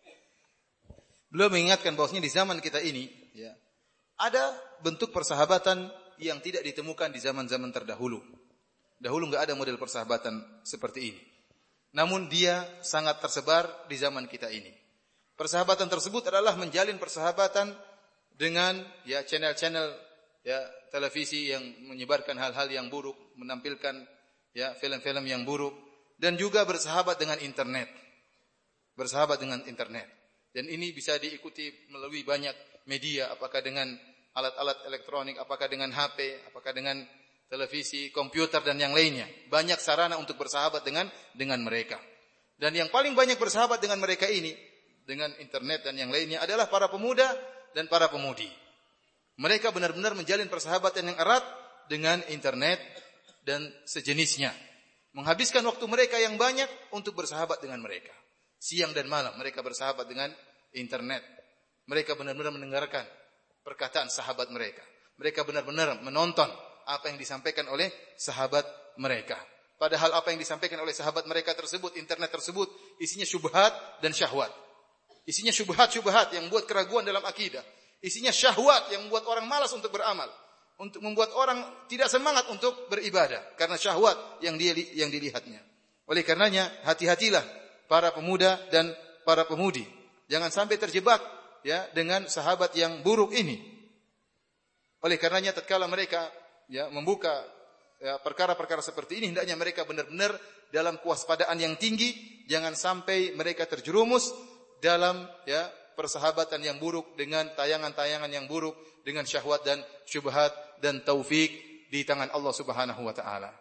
Beliau mengingatkan bahwasanya di zaman kita ini, ya, ada bentuk persahabatan yang tidak ditemukan di zaman-zaman terdahulu. Dahulu enggak ada model persahabatan seperti ini. Namun dia sangat tersebar di zaman kita ini. Persahabatan tersebut adalah menjalin persahabatan dengan ya channel-channel ya televisi yang menyebarkan hal-hal yang buruk, menampilkan ya film-film yang buruk, dan juga bersahabat dengan internet. Bersahabat dengan internet. Dan ini bisa diikuti melalui banyak media, apakah dengan alat-alat elektronik, apakah dengan HP, apakah dengan televisi, komputer dan yang lainnya. Banyak sarana untuk bersahabat dengan mereka. Dan yang paling banyak bersahabat dengan mereka ini, dengan internet dan yang lainnya, adalah para pemuda dan para pemudi. Mereka benar-benar menjalin persahabatan yang erat dengan internet dan sejenisnya. Menghabiskan waktu mereka yang banyak untuk bersahabat dengan mereka. Siang dan malam mereka bersahabat dengan internet. Mereka benar-benar mendengarkan perkataan sahabat mereka. Mereka benar-benar menonton apa yang disampaikan oleh sahabat mereka. Padahal apa yang disampaikan oleh sahabat mereka tersebut, internet tersebut, isinya syubhat dan syahwat. Isinya syubhat-syubhat yang membuat keraguan dalam akidah. Isinya syahwat yang membuat orang malas untuk beramal. Untuk membuat orang tidak semangat untuk beribadah. Karena syahwat yang dilihatnya. Oleh karenanya, hati-hatilah para pemuda dan para pemudi. Jangan sampai terjebak ya dengan sahabat yang buruk ini. Oleh karenanya, tatkala mereka ya membuka ya, perkara-perkara seperti ini, hendaknya mereka benar-benar dalam kewaspadaan yang tinggi. Jangan sampai mereka terjerumus dalam ya persahabatan yang buruk dengan tayangan-tayangan yang buruk, dengan syahwat dan syubhat, dan taufik di tangan Allah Subhanahu wa taala.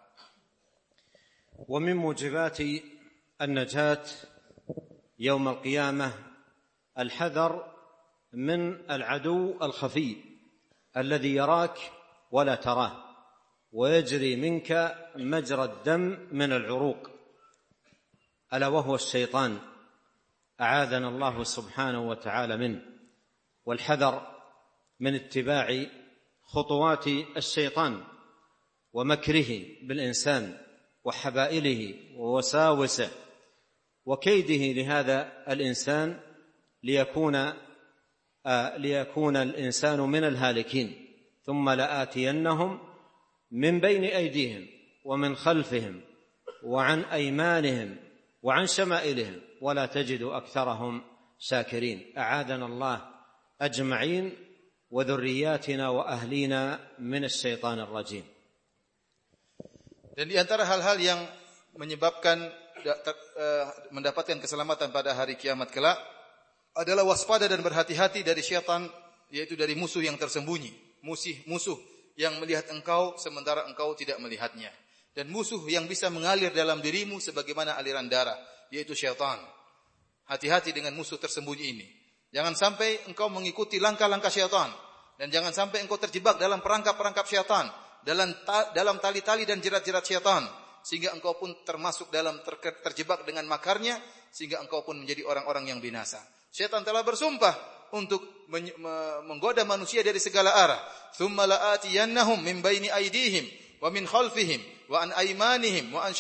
Wa min mujibati an-najat yawm al-qiyamah al-hadar من العدو الخفي الذي يراك ولا تراه ويجري منك مجرى الدم من العروق، ألا وهو الشيطان، أعاذنا الله سبحانه وتعالى منه. والحذر من اتباع خطوات الشيطان ومكره بالإنسان وحبائله ووساوسه وكيده لهذا الإنسان ليكون الإنسان من الهالكين. ثم لآتينهم من بين أيديهم ومن خلفهم وعن أيمانهم وعن شمائلهم ولا تجد أكثرهم شاكرين. أعاذنا الله أجمعين وذرياتنا وأهلينا من الشيطان الرجيم. Dan di antara hal-hal yang menyebabkan mendapatkan keselamatan pada hari kiamat kelak adalah waspada dan berhati-hati dari syaitan, yaitu dari musuh yang tersembunyi, musuh yang melihat engkau sementara engkau tidak melihatnya, dan musuh yang bisa mengalir dalam dirimu sebagaimana aliran darah, yaitu syaitan. Hati-hati dengan musuh tersembunyi ini. Jangan sampai engkau mengikuti langkah-langkah syaitan, dan jangan sampai engkau terjebak dalam perangkap-perangkap syaitan, dalam tali-tali dan jerat-jerat syaitan, sehingga engkau pun termasuk dalam terjebak dengan makarnya, sehingga engkau pun menjadi orang-orang yang binasa. Syaitan telah bersumpah untuk menggoda manusia dari segala arah. Tsumma la'atiyannahum min baini aydihim wa min khalfihim wa an aymanihim wa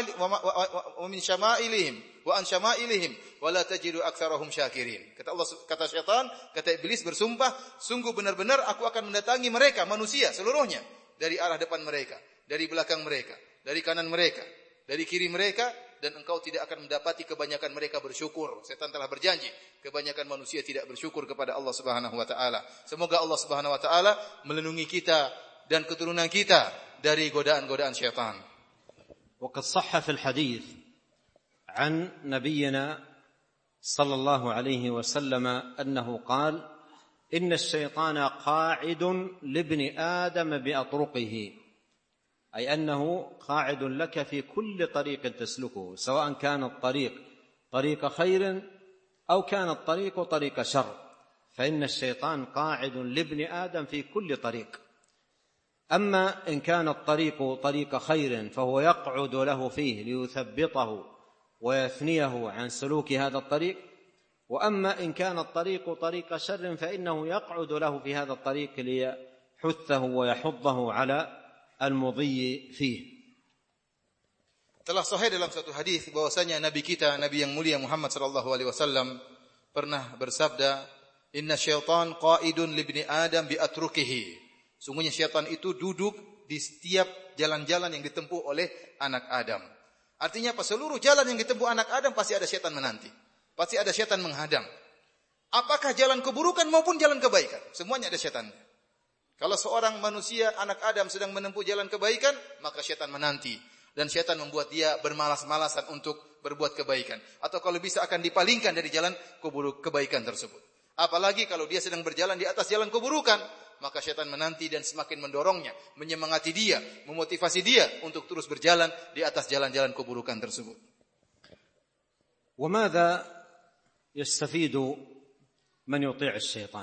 min syama'ilihim wa an syama'ilihim wa la tajidu aktsarahum syakirin. Kata syaitan, kata iblis bersumpah, sungguh benar-benar aku akan mendatangi mereka manusia seluruhnya, dari arah depan mereka, dari belakang mereka, dari kanan mereka, dari kiri mereka, dan engkau tidak akan mendapati kebanyakan mereka bersyukur. Setan telah berjanji, kebanyakan manusia tidak bersyukur kepada Allah Subhanahu wa taala. Semoga Allah Subhanahu wa taala melindungi kita dan keturunan kita dari godaan-godaan syaitan. وقد صح في الحديث عن نبينا صلى الله عليه وسلم أنه قال: إن الشيطان قاعد لابن آدم بأطرقه، أي أنه قاعد لك في كل طريق تسلكه، سواء كان الطريق طريق خير أو كان الطريق طريق شر، فإن الشيطان قاعد لابن آدم في كل طريق. أما إن كان الطريق طريق خير فهو يقعد له فيه ليثبطه ويثنيه عن سلوك هذا الطريق، وأما إن كان الطريق طريق شر فإنه يقعد له في هذا الطريق ليحثه ويحضه على المضي فيه. Telah sahih dalam satu hadis bahwasanya Nabi kita, Nabi yang mulia Muhammad sallallahu alaihi wasallam pernah bersabda, "Inna syaitan qa'idun libni Adam bi atrukihi." Sungguhnya syaitan itu duduk di setiap jalan-jalan yang ditempuh oleh anak Adam. Artinya apa? Seluruh jalan yang ditempuh anak Adam pasti ada syaitan menanti. Pasti ada syaitan menghadang. Apakah jalan keburukan maupun jalan kebaikan, semuanya ada syaitannya. Kalau seorang manusia, anak Adam sedang menempuh jalan kebaikan, maka syaitan menanti. Dan syaitan membuat dia bermalas-malasan untuk berbuat kebaikan. Atau kalau bisa akan dipalingkan dari jalan kebaikan tersebut. Apalagi kalau dia sedang berjalan di atas jalan keburukan, maka syaitan menanti dan semakin mendorongnya, menyemangati dia, memotivasi dia untuk terus berjalan di atas jalan-jalan keburukan tersebut. وماذا يستفيد من يطيع الشيطان؟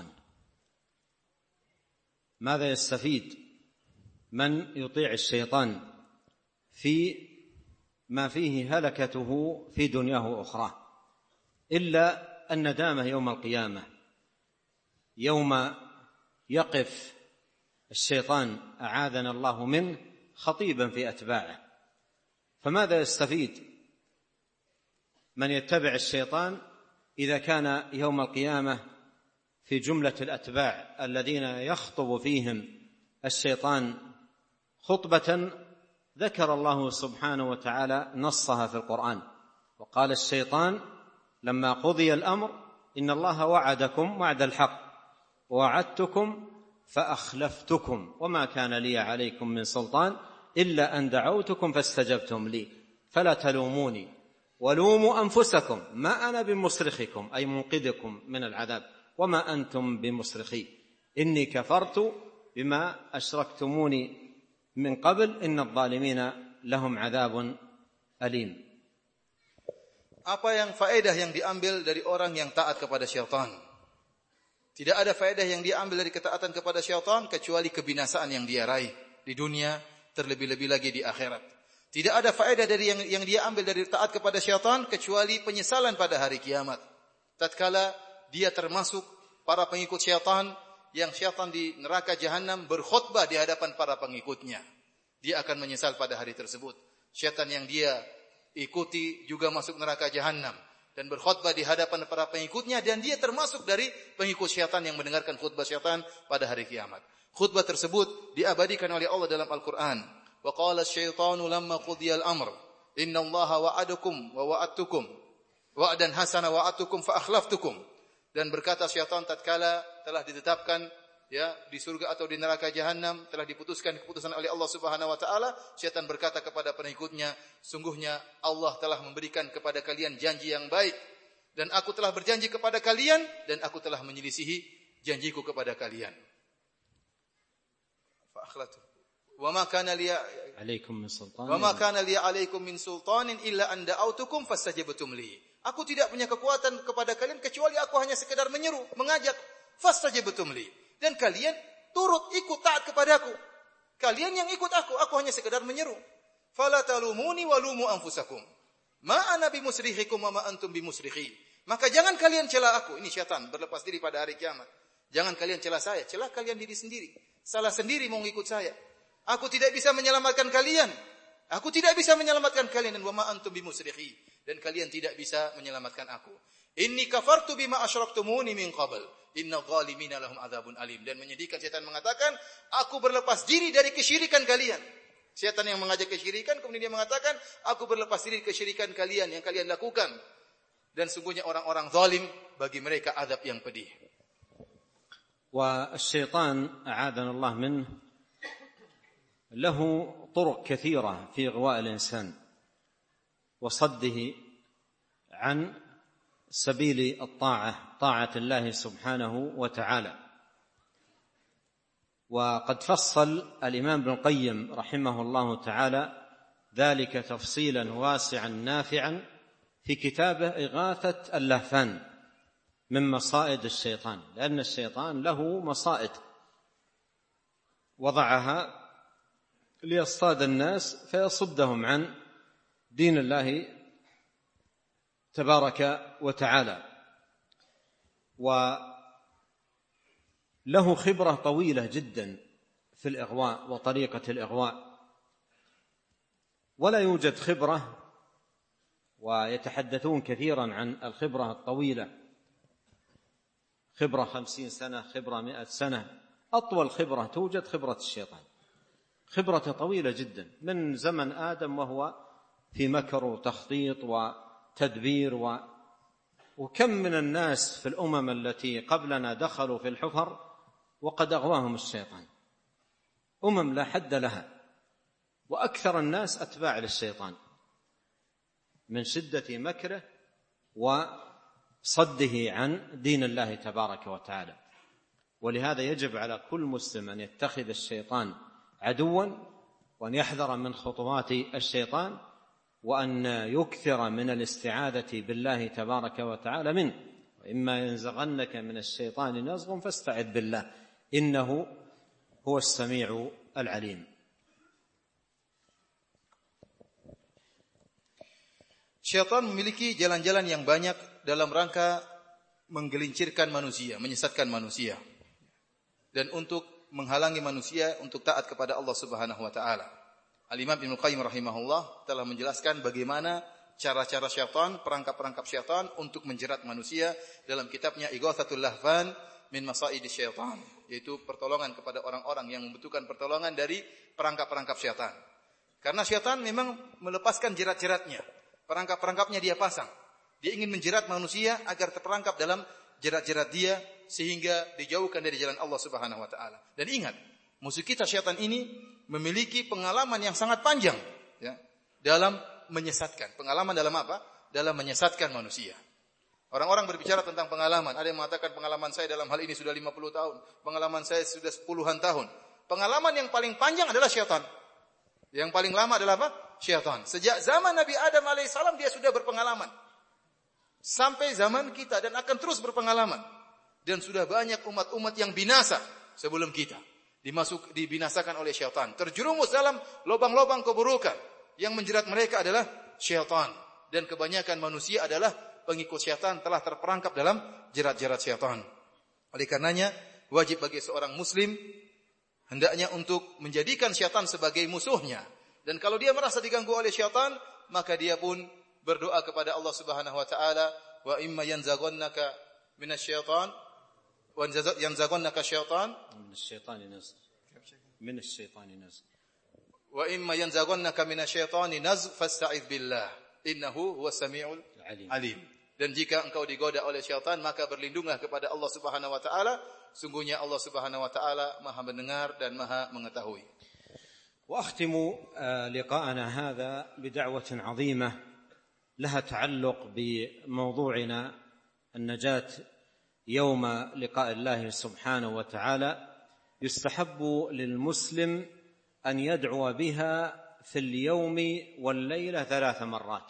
ماذا يستفيد من يطيع الشيطان في ما فيه هلكته في دنياه وأخراه، إلا الندامة يوم القيامة، يوم يقف الشيطان أعاذنا الله منه خطيبا في أتباعه. فماذا يستفيد من يتبع الشيطان إذا كان يوم القيامة في جملة الأتباع الذين يخطب فيهم الشيطان خطبة ذكر الله سبحانه وتعالى نصها في القرآن، وقال الشيطان لما قضي الأمر إن الله وعدكم وعد الحق ووعدتكم فأخلفتكم وما كان لي عليكم من سلطان إلا أن دعوتكم فاستجبتم لي فلا تلوموني ولوموا أنفسكم ما أنا بمصرخكم أي منقذكم من العذاب وما أنتم بمصرخي إني كفرت بما أشركتموني من قبل إن الظالمين لهم عذاب أليم. Apa yang faedah yang diambil dari orang yang taat kepada syaitan? Tidak ada faedah yang dia ambil dari ketaatan kepada syaitan kecuali kebinasaan yang dia raih di dunia, terlebih-lebih lagi di akhirat. Tidak ada faedah dari yang dia ambil dari taat kepada syaitan kecuali penyesalan pada hari kiamat. Tatkala dia termasuk para pengikut syaitan yang syaitan di neraka jahanam berkhutbah di hadapan para pengikutnya. Dia akan menyesal pada hari tersebut. Syaitan yang dia ikuti juga masuk neraka jahanam dan berkhutbah di hadapan para pengikutnya, dan dia termasuk dari pengikut syaitan yang mendengarkan khutbah syaitan pada hari kiamat. Khutbah tersebut diabadikan oleh Allah dalam Al-Quran. Wa qala asy-syaitanu lamma qudiyal amr innallaha wa'adakum wa wa'adtukum wa'dan hasana wa'adtukum fa akhlaftukum. Dan berkata syaitan tatkala telah ditetapkan di surga atau di neraka jahanam, telah diputuskan keputusan oleh Allah Subhanahu wa taala, syaitan berkata kepada pengikutnya, sungguhnya Allah telah memberikan kepada kalian janji yang baik, dan aku telah berjanji kepada kalian, dan aku telah menyelisihi janjiku kepada kalian. Fa akhlatu wa ma kana li alaikum min sultanin wa ma kana li alaikum min sultanin illa an da'autukum fastajabtum li. Aku tidak punya kekuatan kepada kalian kecuali aku hanya sekedar menyeru, mengajak, fastajabtum li. Dan kalian turut ikut taat kepadaku. Kalian yang ikut aku hanya sekedar menyeru. Fala talumuni walumu anfusakum. Ma ana bimusrikhikum wa ma antum bimusrikhi. Maka jangan kalian cela aku. Ini syaitan berlepas diri pada hari kiamat. Jangan kalian cela saya, cela kalian diri sendiri. Salah sendiri mau ikut saya. Aku tidak bisa menyelamatkan kalian. Aku tidak bisa menyelamatkan kalian, dan wa ma antum bimusrikhi. Dan kalian tidak bisa menyelamatkan aku. Inni kafartu bima asyraktumuni min qabl. Inna zalimina lahum adzabun alim. Dan menyedihkan, syaitan mengatakan, aku berlepas diri dari kesyirikan kalian. Syaitan yang mengajak kesyirikan, kemudian dia mengatakan, aku berlepas diri dari kesyirikan kalian yang kalian lakukan. Dan sungguhnya orang-orang zalim, bagi mereka azab yang pedih. والشيطان أعاذنا الله منه له طرق كثيرة في إغواء الإنسان وصده عن سبيل الطاعة، طاعة الله سبحانه وتعالى. وقد فصل الإمام ابن القيم رحمه الله تعالى ذلك تفصيلا واسعا نافعا في كتابه إغاثة اللهفان من مصائد الشيطان، لأن الشيطان له مصائد وضعها ليصطاد الناس فيصدهم عن دين الله تبارك وتعالى. وله خبرة طويلة جدا في الإغواء وطريقة الإغواء، ولا يوجد خبرة، ويتحدثون كثيرا عن الخبرة الطويلة، خبرة 50 سنة، خبرة 100 سنة. أطول خبرة توجد خبرة الشيطان، خبرة طويلة جدا من زمن آدم وهو في مكر وتخطيط وتدبير وكم من الناس في الأمم التي قبلنا دخلوا في الحفر وقد أغواهم الشيطان، أمم لا حد لها، وأكثر الناس أتباع للشيطان من شدة مكره وصده عن دين الله تبارك وتعالى. ولهذا يجب على كل مسلم أن يتخذ الشيطان عدوا، وأن يحذر من خطوات الشيطان، وأن يكثر من الاستعاذة بالله تبارك وتعالى منه. وإما ينزغنك من الشيطان نزغ فاستعذ بالله إنه هو السميع العليم. Syaitan memiliki jalan-jalan yang banyak dalam rangka menggelincirkan manusia, menyesatkan manusia, dan untuk menghalangi manusia untuk taat kepada Allah Subhanahu wa taala. Al-Imam Ibnu Qayyim rahimahullah telah menjelaskan bagaimana cara-cara syaitan, perangkap-perangkap syaitan untuk menjerat manusia dalam kitabnya Ighatsatul Lahfan min Masaidis Syaitan, yaitu pertolongan kepada orang-orang yang membutuhkan pertolongan dari perangkap-perangkap syaitan. Karena syaitan memang melepaskan jerat-jeratnya, perangkap-perangkapnya dia pasang. Dia ingin menjerat manusia agar terperangkap dalam jerat-jerat dia sehingga dijauhkan dari jalan Allah Subhanahu wa taala. Dan ingat, musuh kita syaitan ini memiliki pengalaman yang sangat panjang dalam menyesatkan. Pengalaman dalam apa? Dalam menyesatkan manusia. Orang-orang berbicara tentang pengalaman. Ada yang mengatakan pengalaman saya dalam hal ini sudah 50 tahun. Pengalaman saya sudah puluhan tahun. Pengalaman yang paling panjang adalah syaitan. Yang paling lama adalah apa? Syaitan. Sejak zaman Nabi Adam alaihissalam dia sudah berpengalaman. Sampai zaman kita dan akan terus berpengalaman. Dan sudah banyak umat-umat yang binasa sebelum kita. Dibinasakan oleh syaitan. Terjerumus dalam lubang-lubang keburukan. Yang menjerat mereka adalah syaitan. Dan kebanyakan manusia adalah pengikut syaitan, telah terperangkap dalam jerat-jerat syaitan. Oleh karenanya, wajib bagi seorang muslim hendaknya untuk menjadikan syaitan sebagai musuhnya. Dan kalau dia merasa diganggu oleh syaitan, maka dia pun berdoa kepada Allah Subhanahu wa taala, wa imma yanzaghannaka minasyaitan wa yanzaghannaka syaitan min asy-syaitani nazg wa imma yanzaghannaka minasyaitani nazg fasta'idz billah innahu huwas samiul alim. Dan jika engkau digoda oleh syaitan, maka berlindunglah kepada Allah Subhanahu wa taala. Sungguhnya Allah Subhanahu wa taala Maha mendengar dan Maha mengetahui. وأختم لقاءنا هذا بدعوة عظيمة لها تعلق بموضوعنا النجاة يوم لقاء الله سبحانه وتعالى. يستحب للمسلم أن يدعو بها في اليوم والليلة 3 مرات،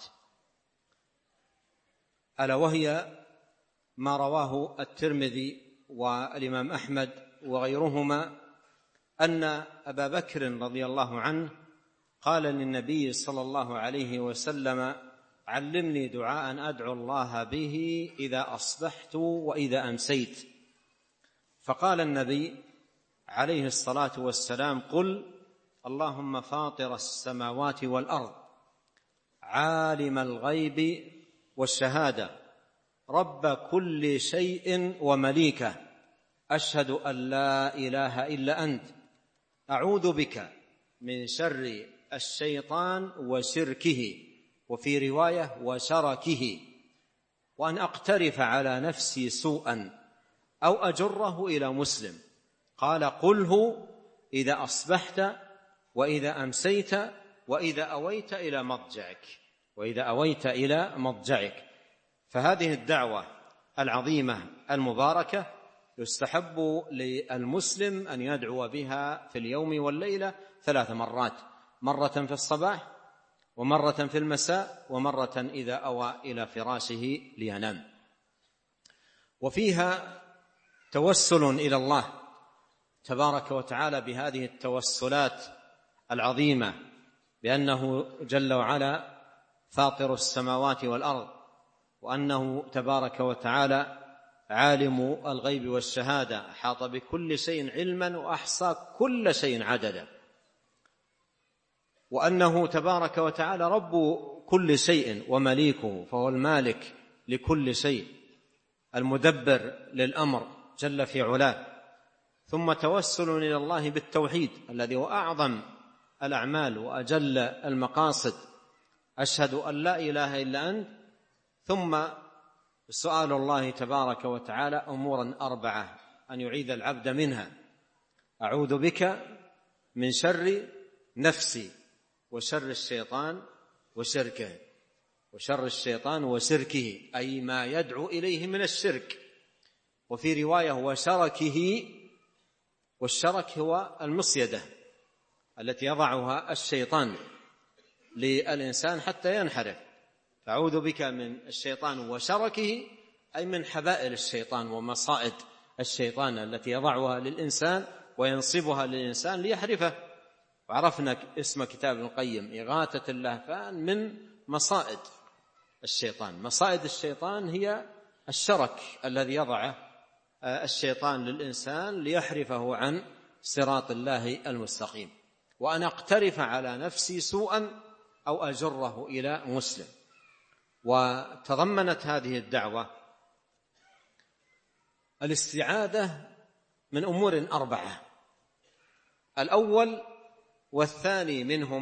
ألا وهي ما رواه الترمذي والإمام أحمد وغيرهما أن أبا بكر رضي الله عنه قال للنبي صلى الله عليه وسلم: علمني دعاء أدعو الله به إذا أصبحت وإذا أمسيت. فقال النبي عليه الصلاة والسلام: قل اللهم فاطر السماوات والأرض عالم الغيب والشهادة رب كل شيء ومليكه أشهد أن لا إله إلا أنت أعوذ بك من شر الشيطان وشركه، وفي رواية وشركه، وأن أقترف على نفسي سوءا أو أجره إلى مسلم. قال: قله إذا أصبحت وإذا أمسيت وإذا أويت إلى مضجعك. فهذه الدعوة العظيمة المباركة يستحب للمسلم أن يدعو بها في اليوم والليلة 3 مرات، مرة في الصباح ومرة في المساء ومرة إذا أوى إلى فراشه لينام. وفيها توسل إلى الله تبارك وتعالى بهذه التوسلات العظيمة، بأنه جل وعلا فاطر السماوات والأرض، وأنه تبارك وتعالى عالم الغيب والشهادة، أحاط بكل شيء علما وأحصى كل شيء عددا، وأنه تبارك وتعالى رب كل شيء ومليكه، فهو المالك لكل شيء، المدبر للأمر جل في علاه. ثم توسل إلى الله بالتوحيد الذي هو أعظم الأعمال وأجل المقاصد، أشهد أن لا إله إلا أنت. ثم سؤال الله تبارك وتعالى أمورا 4 أن يعيذ العبد منها: أعوذ بك من شر نفسي وشر الشيطان وشركه، أي ما يدعو إليه من الشرك. وفي رواية وشركه، والشرك هو المصيدة التي يضعها الشيطان للإنسان حتى ينحرف. فأعوذ بك من الشيطان وشركه، أي من حبائل الشيطان ومصائد الشيطان التي يضعها للإنسان وينصبها للإنسان ليحرفه. وعرفنا اسم كتاب ابن القيم: إغاثة اللهفان من مصائد الشيطان. مصائد الشيطان هي الشرك الذي يضعه الشيطان للإنسان ليحرفه عن صراط الله المستقيم، وأن أقترف على نفسي سوءا أو أجره إلى مسلم. وتضمنت هذه الدعوة الاستعاذة من أمور 4: الأول والثاني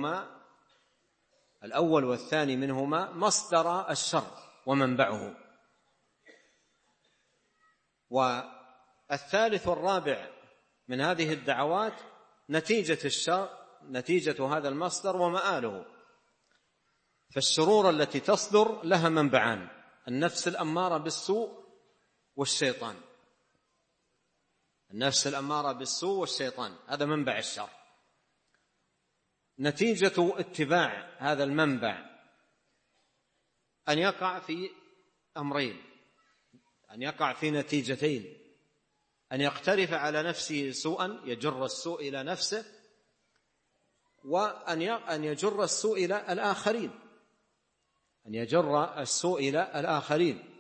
منهما مصدر الشر ومنبعه، والثالث والرابع من هذه الدعوات نتيجة الشر، نتيجة هذا المصدر ومآله. فالشرور التي تصدر لها منبعان: النفس الأمارة بالسوء والشيطان. النفس الأمارة بالسوء والشيطان هذا منبع الشر. نتيجة اتباع هذا المنبع أن يقع في أمرين، أن يقع في نتيجتين: أن يقترف على نفسه سوءا يجر السوء إلى نفسه، وأن يجر السوء إلى الآخرين، أن يجر السوء إلى الآخرين.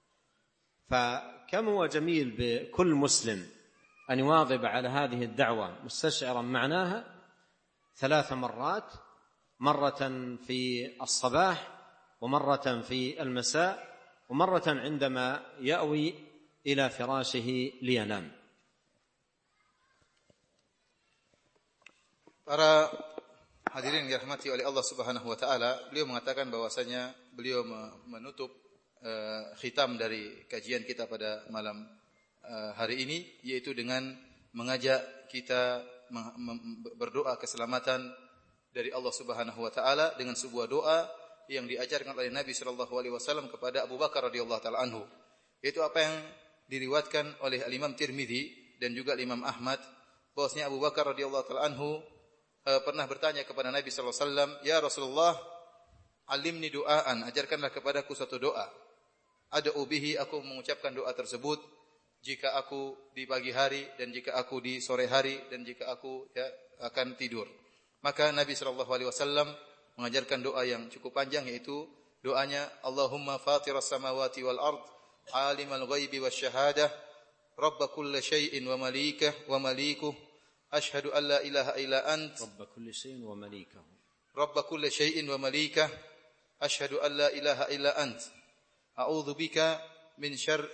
فكم هو جميل بكل مسلم أن يواظب على هذه الدعوة مستشعرا معناها 3 مرات، مرة في الصباح، ومرة في المساء، ومرة عندما يأوي إلى فراشه لينام. Para hadirin yang dirahmati oleh Allah Subhanahu wa taala, beliau mengatakan bahwasanya beliau menutup khitam dari kajian kita pada malam hari ini, yaitu dengan mengajak kita berdoa keselamatan dari Allah Subhanahu wa taala dengan sebuah doa yang diajarkan oleh Nabi sallallahu alaihi wasallam kepada Abu Bakar radhiyallahu taala anhu, yaitu apa yang diriwayatkan oleh Al-Imam Tirmidzi dan juga Imam Ahmad, bahwasanya Abu Bakar radhiyallahu taala anhu pernah bertanya kepada Nabi sallallahu alaihi wasallam, "Ya Rasulullah, alimni du'aan, ajarkanlah kepadaku satu doa. Ad'u bihi, aku mengucapkan doa tersebut jika aku di pagi hari dan jika aku di sore hari dan jika aku akan tidur." Maka Nabi sallallahu alaihi wasallam mengajarkan doa yang cukup panjang, yaitu doanya, "Allahumma fatiras samawati wal ard, alimal ghaibi wasyahadah, rabb kulli syai'in wa malikuh, ashhadu an la ilaha illa ant, رب كل شيء ومليكه rabb kulli syai'in wa malikah, ashhadu an la ilaha illa ant, a'udzu bika min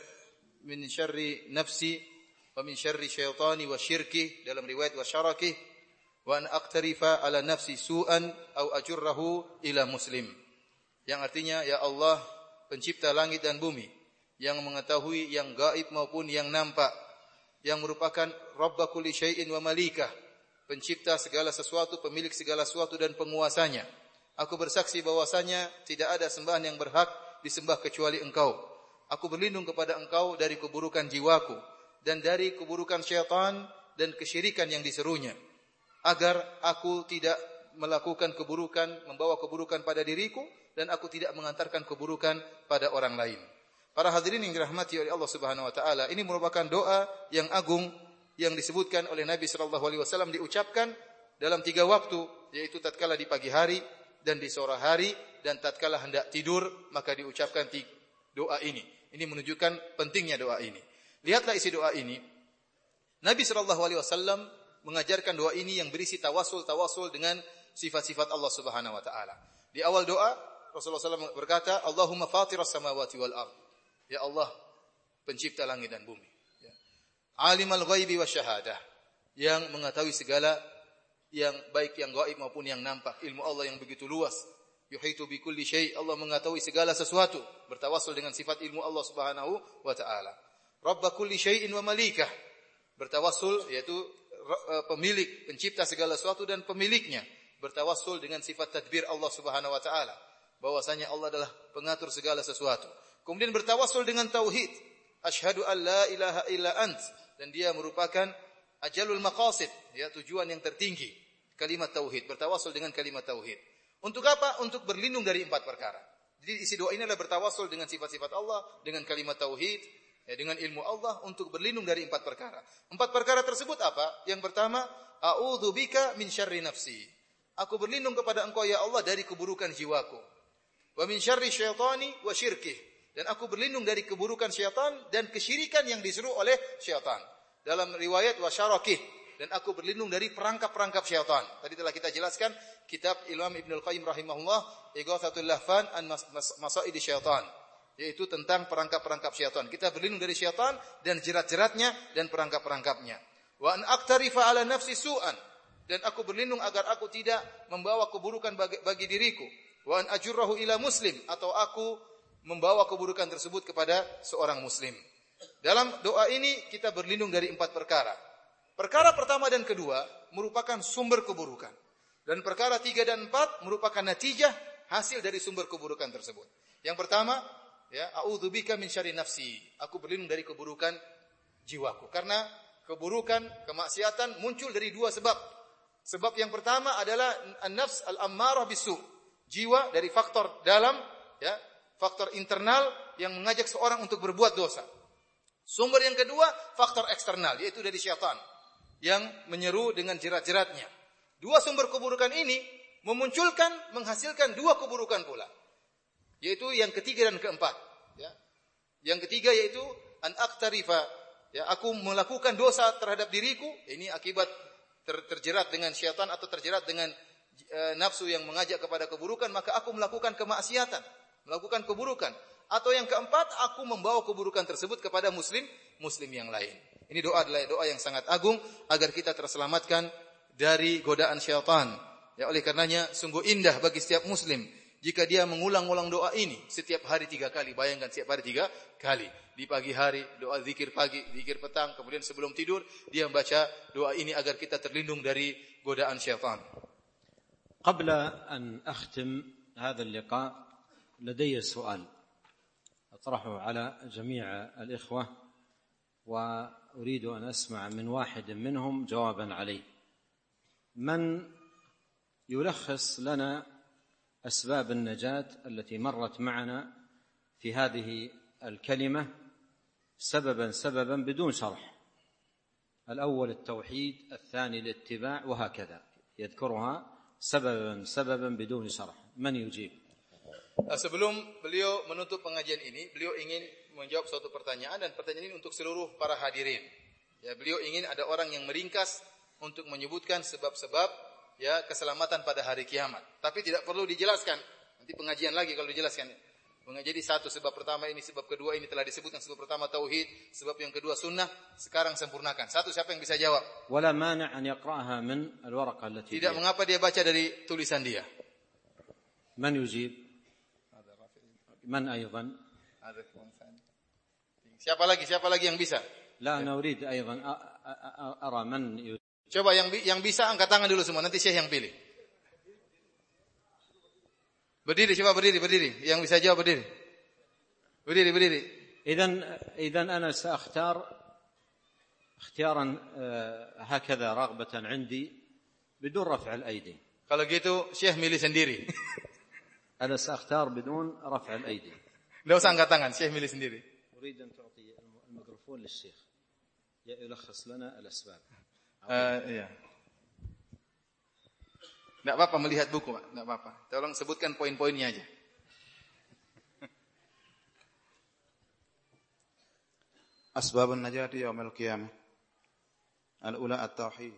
syarri nafsi wa min syarri syaitani wa syirki," dalam riwayat wa syaraki, "wa an aqtarifa ala nafsi su'an au ajurrahu ila muslim." Yang artinya, ya Allah, pencipta langit dan bumi, yang mengetahui yang gaib maupun yang nampak, yang merupakan Rabb kulli syai'in wa malikah, pencipta segala sesuatu, pemilik segala sesuatu dan penguasanya. Aku bersaksi bahwasanya tidak ada sembahan yang berhak disembah kecuali Engkau. Aku berlindung kepada Engkau dari keburukan jiwaku dan dari keburukan syaitan dan kesyirikan yang diserunya, agar aku tidak melakukan keburukan, membawa keburukan pada diriku, dan aku tidak mengantarkan keburukan pada orang lain. Para hadirin yang dirahmati oleh Allah Subhanahu wa taala, ini merupakan doa yang agung yang disebutkan oleh Nabi sallallahu alaihi wasallam diucapkan dalam 3 waktu, yaitu tatkala di pagi hari dan di sore hari dan tatkala hendak tidur, maka diucapkan doa ini. Ini menunjukkan pentingnya doa ini. Lihatlah isi doa ini. Nabi sallallahu alaihi wasallam mengajarkan doa ini yang berisi tawasul dengan sifat-sifat Allah Subhanahu wa taala. Di awal doa Rasulullah SAW berkata, "Allahumma fatiras samawati wal ard." Ya Allah, pencipta langit dan bumi. Ya. Alimal ghaibi wasyahadah, yang mengetahui segala yang baik yang gaib maupun yang nampak. Ilmu Allah yang begitu luas. Yuhitu bi kulli syai', Allah mengetahui segala sesuatu. Bertawassul dengan sifat ilmu Allah Subhanahu wa taala. Rabb kulli syai'in wa malikah. Bertawassul yaitu pemilik, pencipta segala sesuatu dan pemiliknya. Bertawassul dengan sifat tadbir Allah Subhanahu wa taala, bahwasanya Allah adalah pengatur segala sesuatu. Kemudian bertawassul dengan tauhid, asyhadu an la ilaha illa ant, dan dia merupakan ajalul maqasid, ya, tujuan yang tertinggi, kalimat tauhid. Bertawassul dengan kalimat tauhid. Untuk apa? Untuk berlindung dari 4 perkara. Jadi isi doa ini adalah bertawassul dengan sifat-sifat Allah, dengan kalimat tauhid, ya, dengan ilmu Allah, untuk berlindung dari 4 perkara. 4 perkara tersebut apa? Yang pertama, a'udzu bika min syarri nafsi. Aku berlindung kepada Engkau ya Allah dari keburukan jiwaku. Wa min syarri syaitani wa syirkih. Dan aku berlindung dari keburukan syaitan dan kesyirikan yang disuruh oleh syaitan. Dalam riwayat wa syarakih, dan aku berlindung dari perangkap-perangkap syaitan. Tadi telah kita jelaskan kitab Imam Ibnul Qayyim rahimahullah, Ighatsatul Lahfan an Masaidi Syaitan, yaitu tentang perangkap-perangkap syaitan. Kita berlindung dari syaitan dan jerat-jeratnya dan perangkap-perangkapnya. Wa an aqtarifa ala nafsi su'an, dan aku berlindung agar aku tidak membawa keburukan bagi diriku. Wa an ajurrahu ila muslim, atau aku membawa keburukan tersebut kepada seorang muslim. Dalam doa ini kita berlindung dari 4 perkara. Perkara pertama dan kedua merupakan sumber keburukan. Dan perkara 3 dan 4 merupakan natijah hasil dari sumber keburukan tersebut. Yang pertama, ya, a'udzubika min syarri nafsi. Aku berlindung dari keburukan jiwaku. Karena keburukan, kemaksiatan muncul dari 2 sebab. Sebab yang pertama adalah an-nafs al-ammarah bisu. Jiwa dari faktor dalam, ya, faktor internal yang mengajak seorang untuk berbuat dosa. Sumber yang kedua, faktor eksternal, yaitu dari syaitan yang menyeru dengan jerat-jeratnya. Dua sumber keburukan ini menghasilkan dua keburukan pula, yaitu yang ketiga dan keempat. Ya. Yang ketiga yaitu an aqtarifa, ya, aku melakukan dosa terhadap diriku. Ini akibat terjerat dengan syaitan atau terjerat dengan nafsu yang mengajak kepada keburukan, maka aku melakukan kemaksiatan, melakukan keburukan. Atau yang keempat, aku membawa keburukan tersebut kepada muslim yang lain. Ini doa adalah doa yang sangat agung agar kita terselamatkan dari godaan syaitan. Ya, oleh karenanya sungguh indah bagi setiap muslim jika dia mengulang-ulang doa ini setiap hari 3 kali. Bayangkan setiap hari 3 kali. Di pagi hari doa zikir pagi, zikir petang, kemudian sebelum tidur dia membaca doa ini agar kita terlindung dari godaan syaitan. قبل أن أختم هذا اللقاء لدي سؤال أطرحه على جميع الإخوة وأريد أن أسمع من واحد منهم جوابا عليه. من يلخص لنا أسباب النجاة التي مرت معنا في هذه الكلمة سببا بدون شرح؟ الأول التوحيد، الثاني الاتباع، وهكذا يذكرها سببا بدون شرح. من يجيب؟ Sebelum beliau menutup pengajian ini, beliau ingin menjawab suatu pertanyaan, dan pertanyaan ini untuk seluruh para hadirin. Ya, beliau ingin ada orang yang meringkas untuk menyebutkan sebab-sebab ya keselamatan pada hari kiamat. Tapi tidak perlu dijelaskan. Nanti pengajian lagi kalau dijelaskan. Jadi satu sebab pertama ini, sebab kedua ini telah disebutkan. Sebab pertama tauhid, sebab yang kedua sunnah. Sekarang sempurnakan. Satu, siapa yang bisa jawab? ولا مانع أن يقرأها من الورقة التي Tidak mengapa dia baca dari tulisan dia. من يجيب؟ من أيضا؟ Siapa lagi yang bisa? لا أنا أريد أيضا أرى من يجيب. Coba yang bisa angkat tangan dulu semua, nanti Syekh yang pilih. Berdiri, coba berdiri. Yang bisa jawab berdiri. Berdiri. إذن أنا سأختار اختيارا هكذا رغبة عندي بدون رفع الأيدي. Kalau gitu Syekh milih sendiri. أنا سأختار بدون رفع الأيدي. Enggak usah angkat tangan, Syekh milih sendiri. أريد أن تعطي الميكروفون للشيخ يلخص لنا الأسباب. Iya. Enggak apa-apa melihat buku, Pak. Enggak apa-apa. Tolong sebutkan poin-poinnya aja. Asbabun najati yaumil qiyamah. Al-ula at-tauhid.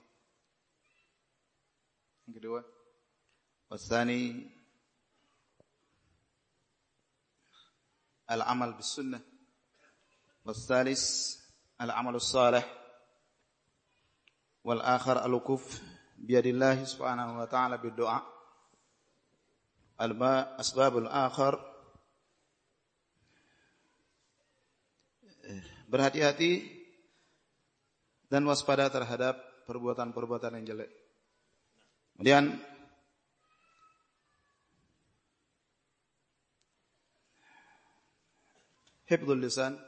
Yang kedua, والثاني العمل بالسنة. والثالث العمل الصالح. والآخر الوقوف بيد الله سبحانه وتعالى بالدعاء. الأسباب الآخر berhati-hati dan waspada terhadap perbuatan-perbuatan yang jelek. Kemudian hifdzul lisan,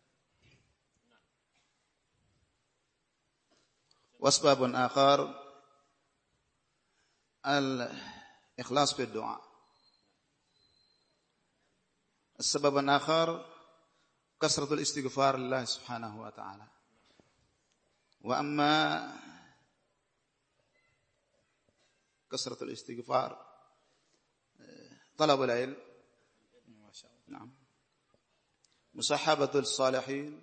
wasbabun akhar al-ikhlas fi du'a. As-sababun akhar kasratul istighfar lillah subhanahu wa ta'ala. Wa amma kasratul istighfar talabul ilm, na'am, musahabatul salihin,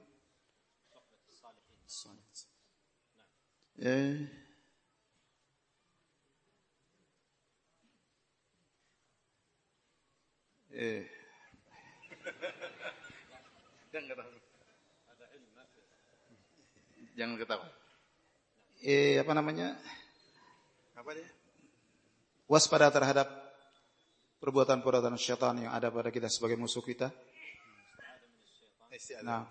jangan ketawa. Apa namanya? Apa dia? Waspada terhadap perbuatan-perbuatan syaitan yang ada pada kita sebagai musuh kita. Nah,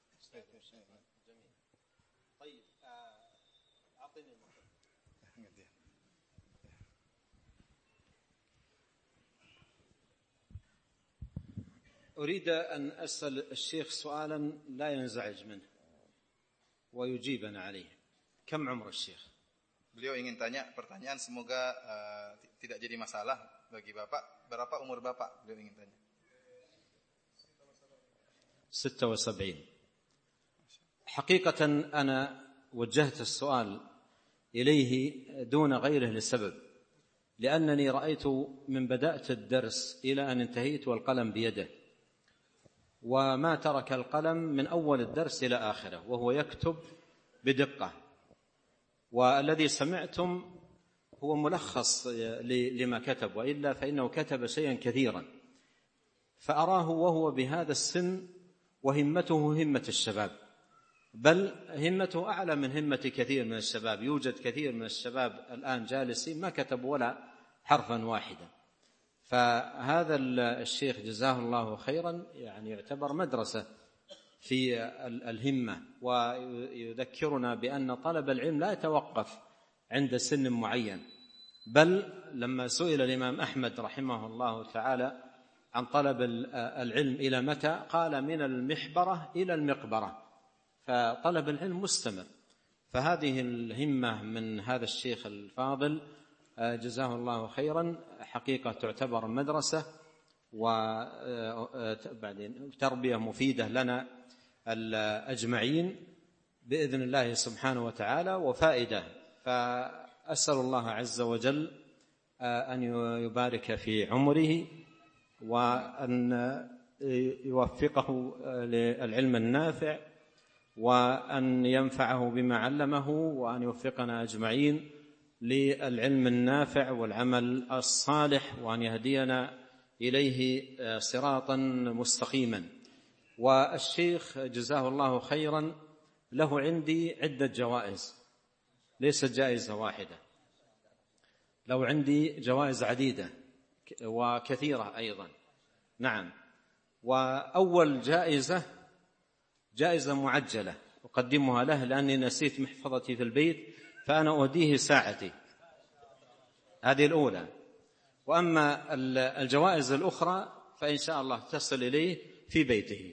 أريد أن أسأل الشيخ سؤالا لا ينزعج منه ويجيبنا عليه. كم عمر الشيخ؟ Beliau ingin tanya pertanyaan, semoga tidak jadi masalah bagi Bapak. Berapa umur Bapak? Beliau ingin tanya. 76. حقيقة أنا وجهت السؤال إليه دون غيره لسبب، لأنني رأيت من بدأت الدرس إلى أن انتهيت والقلم بيده، وما ترك القلم من أول الدرس إلى آخره وهو يكتب بدقة، والذي سمعتم هو ملخص لما كتب، وإلا فإنه كتب شيئا كثيرا. فأراه وهو بهذا السن وهمته همة الشباب، بل همته أعلى من همة كثير من الشباب. يوجد كثير من الشباب الآن جالسين ما كتبوا ولا حرفا واحدا. فهذا الشيخ جزاه الله خيرا يعني يعتبر مدرسة في الهمة، ويذكرنا بأن طلب العلم لا يتوقف عند سن معين، بل لما سئل الإمام أحمد رحمه الله تعالى عن طلب العلم إلى متى، قال من المحبرة إلى المقبرة، فطلب العلم مستمر. فهذه الهمة من هذا الشيخ الفاضل جزاه الله خيرا حقيقة تعتبر مدرسة وبعدين تربية مفيدة لنا الأجمعين بإذن الله سبحانه وتعالى وفائدة. فأسأل الله عز وجل أن يبارك في عمره وأن يوفقه للعلم النافع وأن ينفعه بما علمه، وأن يوفقنا أجمعين للعلم النافع والعمل الصالح، وأن يهدينا إليه صراطا مستقيما. والشيخ جزاه الله خيرا له عندي عدة جوائز، ليست جائزة واحدة، له عندي جوائز عديدة وكثيرة أيضا. نعم. وأول جائزة معجلة أقدمها له لأني نسيت محفظتي في البيت، فأنا أهديه ساعتي، هذه الأولى. وأما الجوائز الأخرى فإن شاء الله تصل إليه في بيته.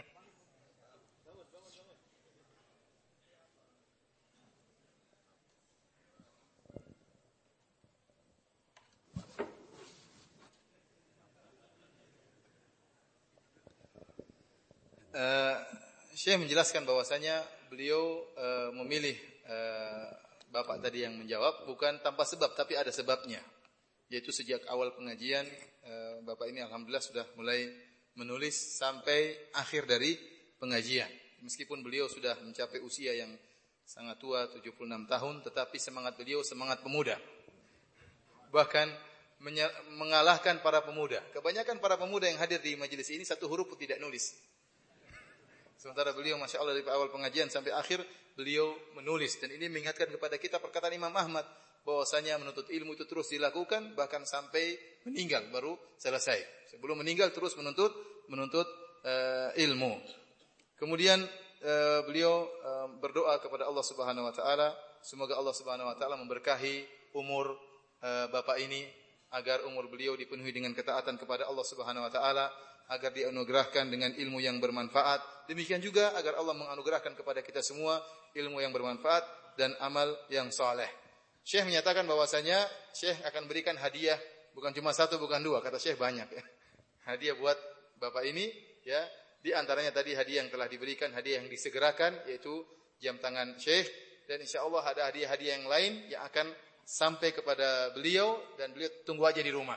Syekh menjelaskan bahwasanya beliau memilih Bapak tadi yang menjawab bukan tanpa sebab, tapi ada sebabnya. Yaitu sejak awal pengajian Bapak ini alhamdulillah sudah mulai menulis sampai akhir dari pengajian. Meskipun beliau sudah mencapai usia yang sangat tua, 76 tahun, tetapi semangat beliau semangat pemuda. Bahkan mengalahkan para pemuda. Kebanyakan para pemuda yang hadir di majelis ini satu huruf pun tidak nulis. Sementara beliau Masya Allah dari awal pengajian sampai akhir beliau menulis. Dan ini mengingatkan kepada kita perkataan Imam Ahmad bahwasanya menuntut ilmu itu terus dilakukan bahkan sampai meninggal baru selesai. Sebelum meninggal terus menuntut ilmu. Kemudian beliau berdoa kepada Allah Subhanahu wa taala, semoga Allah Subhanahu wa taala memberkahi umur Bapak ini agar umur beliau dipenuhi dengan ketaatan kepada Allah Subhanahu wa taala, agar dianugerahkan dengan ilmu yang bermanfaat. Demikian juga agar Allah menganugerahkan kepada kita semua ilmu yang bermanfaat dan amal yang saleh. Syekh menyatakan bahwasanya Syekh akan berikan hadiah, bukan cuma satu, bukan dua, kata Syekh banyak ya. Hadiah buat Bapak ini ya. Di antaranya tadi hadiah yang telah diberikan, hadiah yang disegerakan yaitu jam tangan Syekh, dan insyaallah ada hadiah-hadiah yang lain yang akan sampai kepada beliau dan beliau tunggu aja di rumah.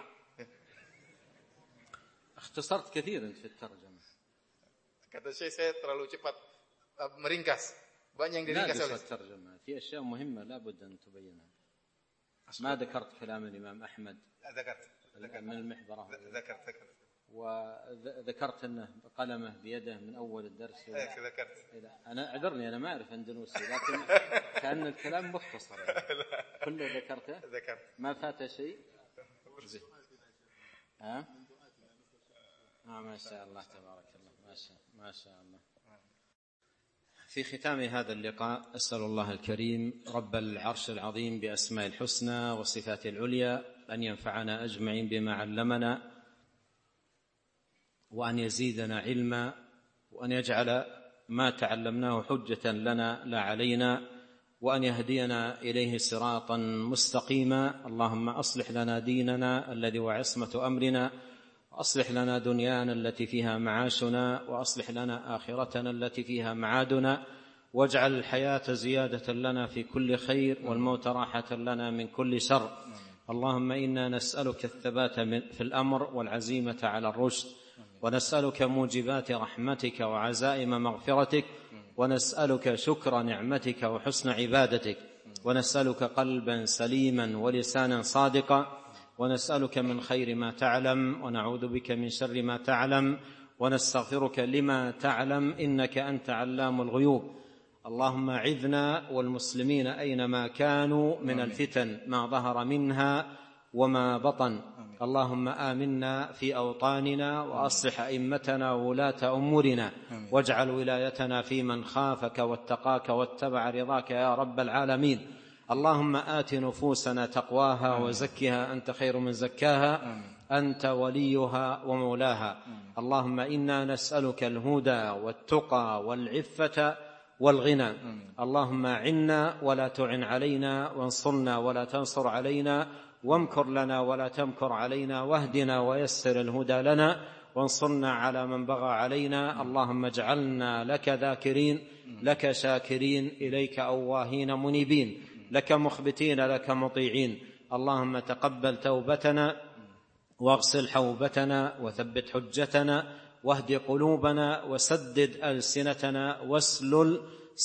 اختصرت كثيرا في الترجمة. Kata Syekh saya terlalu cepat meringkas. Banyak yang diringkas oleh الترجمة. في أشياء مهمة لا بد أن تبينها. ما ذكرت كلام الإمام أحمد. ذكرت من المحبرة. ذكرت. وذكرت أنه قلمه بيده من أول الدرس. ذكرت. أنا أعذرني أنا ما أعرف أندونيسي لكن كأن الكلام مختصر. كله ذكرته. ذكرت. ما فات شيء. ها؟ ما شاء الله تبارك الله ما شاء الله. في ختام هذا اللقاء أسأل الله الكريم رب العرش العظيم بأسماء الحسنى وصفاته العليا أن ينفعنا أجمعين بما علمنا، وأن يزيدنا علما، وأن يجعل ما تعلمناه حجة لنا لا علينا، وأن يهدينا إليه صراطا مستقيما. اللهم أصلح لنا ديننا الذي هو عصمة أمرنا، وأصلح لنا دنيانا التي فيها معاشنا، وأصلح لنا آخرتنا التي فيها معادنا، واجعل الحياة زيادة لنا في كل خير والموت راحة لنا من كل شر. اللهم إنا نسألك الثبات في الأمر والعزيمة على الرشد، ونسألك موجبات رحمتك وعزائم مغفرتك، ونسألك شكر نعمتك وحسن عبادتك، ونسألك قلبا سليما ولسانا صادقا، ونسألك من خير ما تعلم ونعوذ بك من شر ما تعلم، ونستغفرك لما تعلم إنك أنت علام الغيوب. اللهم أعذنا والمسلمين أينما كانوا من الفتن ما ظهر منها وما بطن. اللهم آمنا في أوطاننا وأصلح أئمتنا وولاة أمورنا، واجعل ولايتنا في من خافك واتقاك واتبع رضاك يا رب العالمين. اللهم آت نفوسنا تقواها وزكها أنت خير من زكاها، أنت وليها ومولاها. اللهم إنا نسألك الهدى والتقى والعفة والغنى. اللهم أعنا ولا تعن علينا، وانصرنا ولا تنصر علينا، وامكر لنا ولا تمكر علينا، واهدنا ويسر الهدى لنا، وانصرنا على من بغى علينا. اللهم اجعلنا لك ذاكرين، لك شاكرين، إليك أواهين منيبين، لك مخبتين، لك مطيعين. اللهم تقبل توبتنا واغسل حوبتنا وثبت حجتنا واهد قلوبنا وسدد ألسنتنا واسلل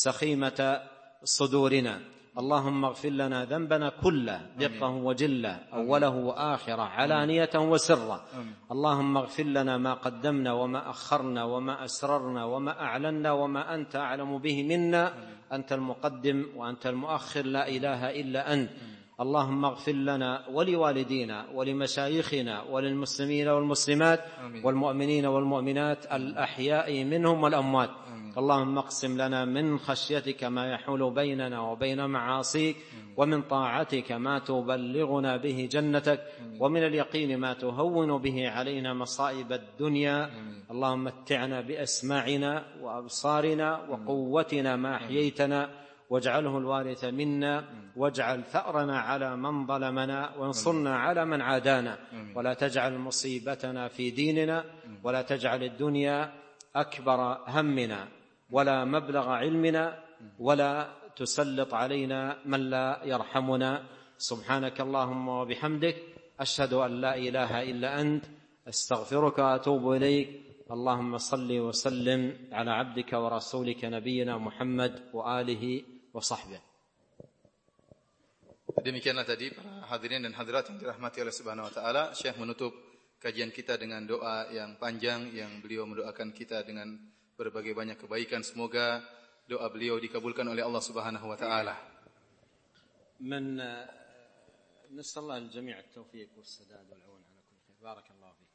سخيمة صدورنا. اللهم اغفر لنا ذنبنا كله دقه وجله، أوله وآخره، علانية وسره. اللهم اغفر لنا ما قدمنا وما أخرنا وما أسررنا وما أعلنا وما أنت أعلم به منا. أنت المقدم وأنت المؤخر، لا إله إلا أنت. اللهم اغفر لنا ولوالدينا ولمشايخنا وللمسلمين والمسلمات والمؤمنين والمؤمنات الأحياء منهم والأموات. اللهم اقسم لنا من خشيتك ما يحول بيننا وبين معاصيك، ومن طاعتك ما تبلغنا به جنتك، ومن اليقين ما تهون به علينا مصائب الدنيا. اللهم متعنا بأسماعنا وأبصارنا وقوتنا ما أحييتنا، واجعله الوارث منا، واجعل ثأرنا على من ظلمنا، وانصرنا على من عادانا، ولا تجعل مصيبتنا في ديننا، ولا تجعل الدنيا أكبر همنا ولا مبلغ علمنا، ولا تسلط علينا من لا يرحمنا. سبحانك اللهم وبحمدك، أشهد أن لا إله إلا أنت، أستغفرك وأتوب إليك. اللهم صل وسلم على عبدك ورسولك نبينا Muhammad وآله وصحبه. Demikianlah tadi para hadirin dan hadirat yang dirahmati oleh Subhanahu wa taala. Syekh menutup kajian kita dengan doa yang panjang yang beliau mendoakan kita dengan berbagai banyak kebaikan. Semoga doa beliau dikabulkan oleh Allah Subhanahu wa taala. من نسأل الله الجميع التوفيق والسداد والعون على كل خير. بارك الله فيك.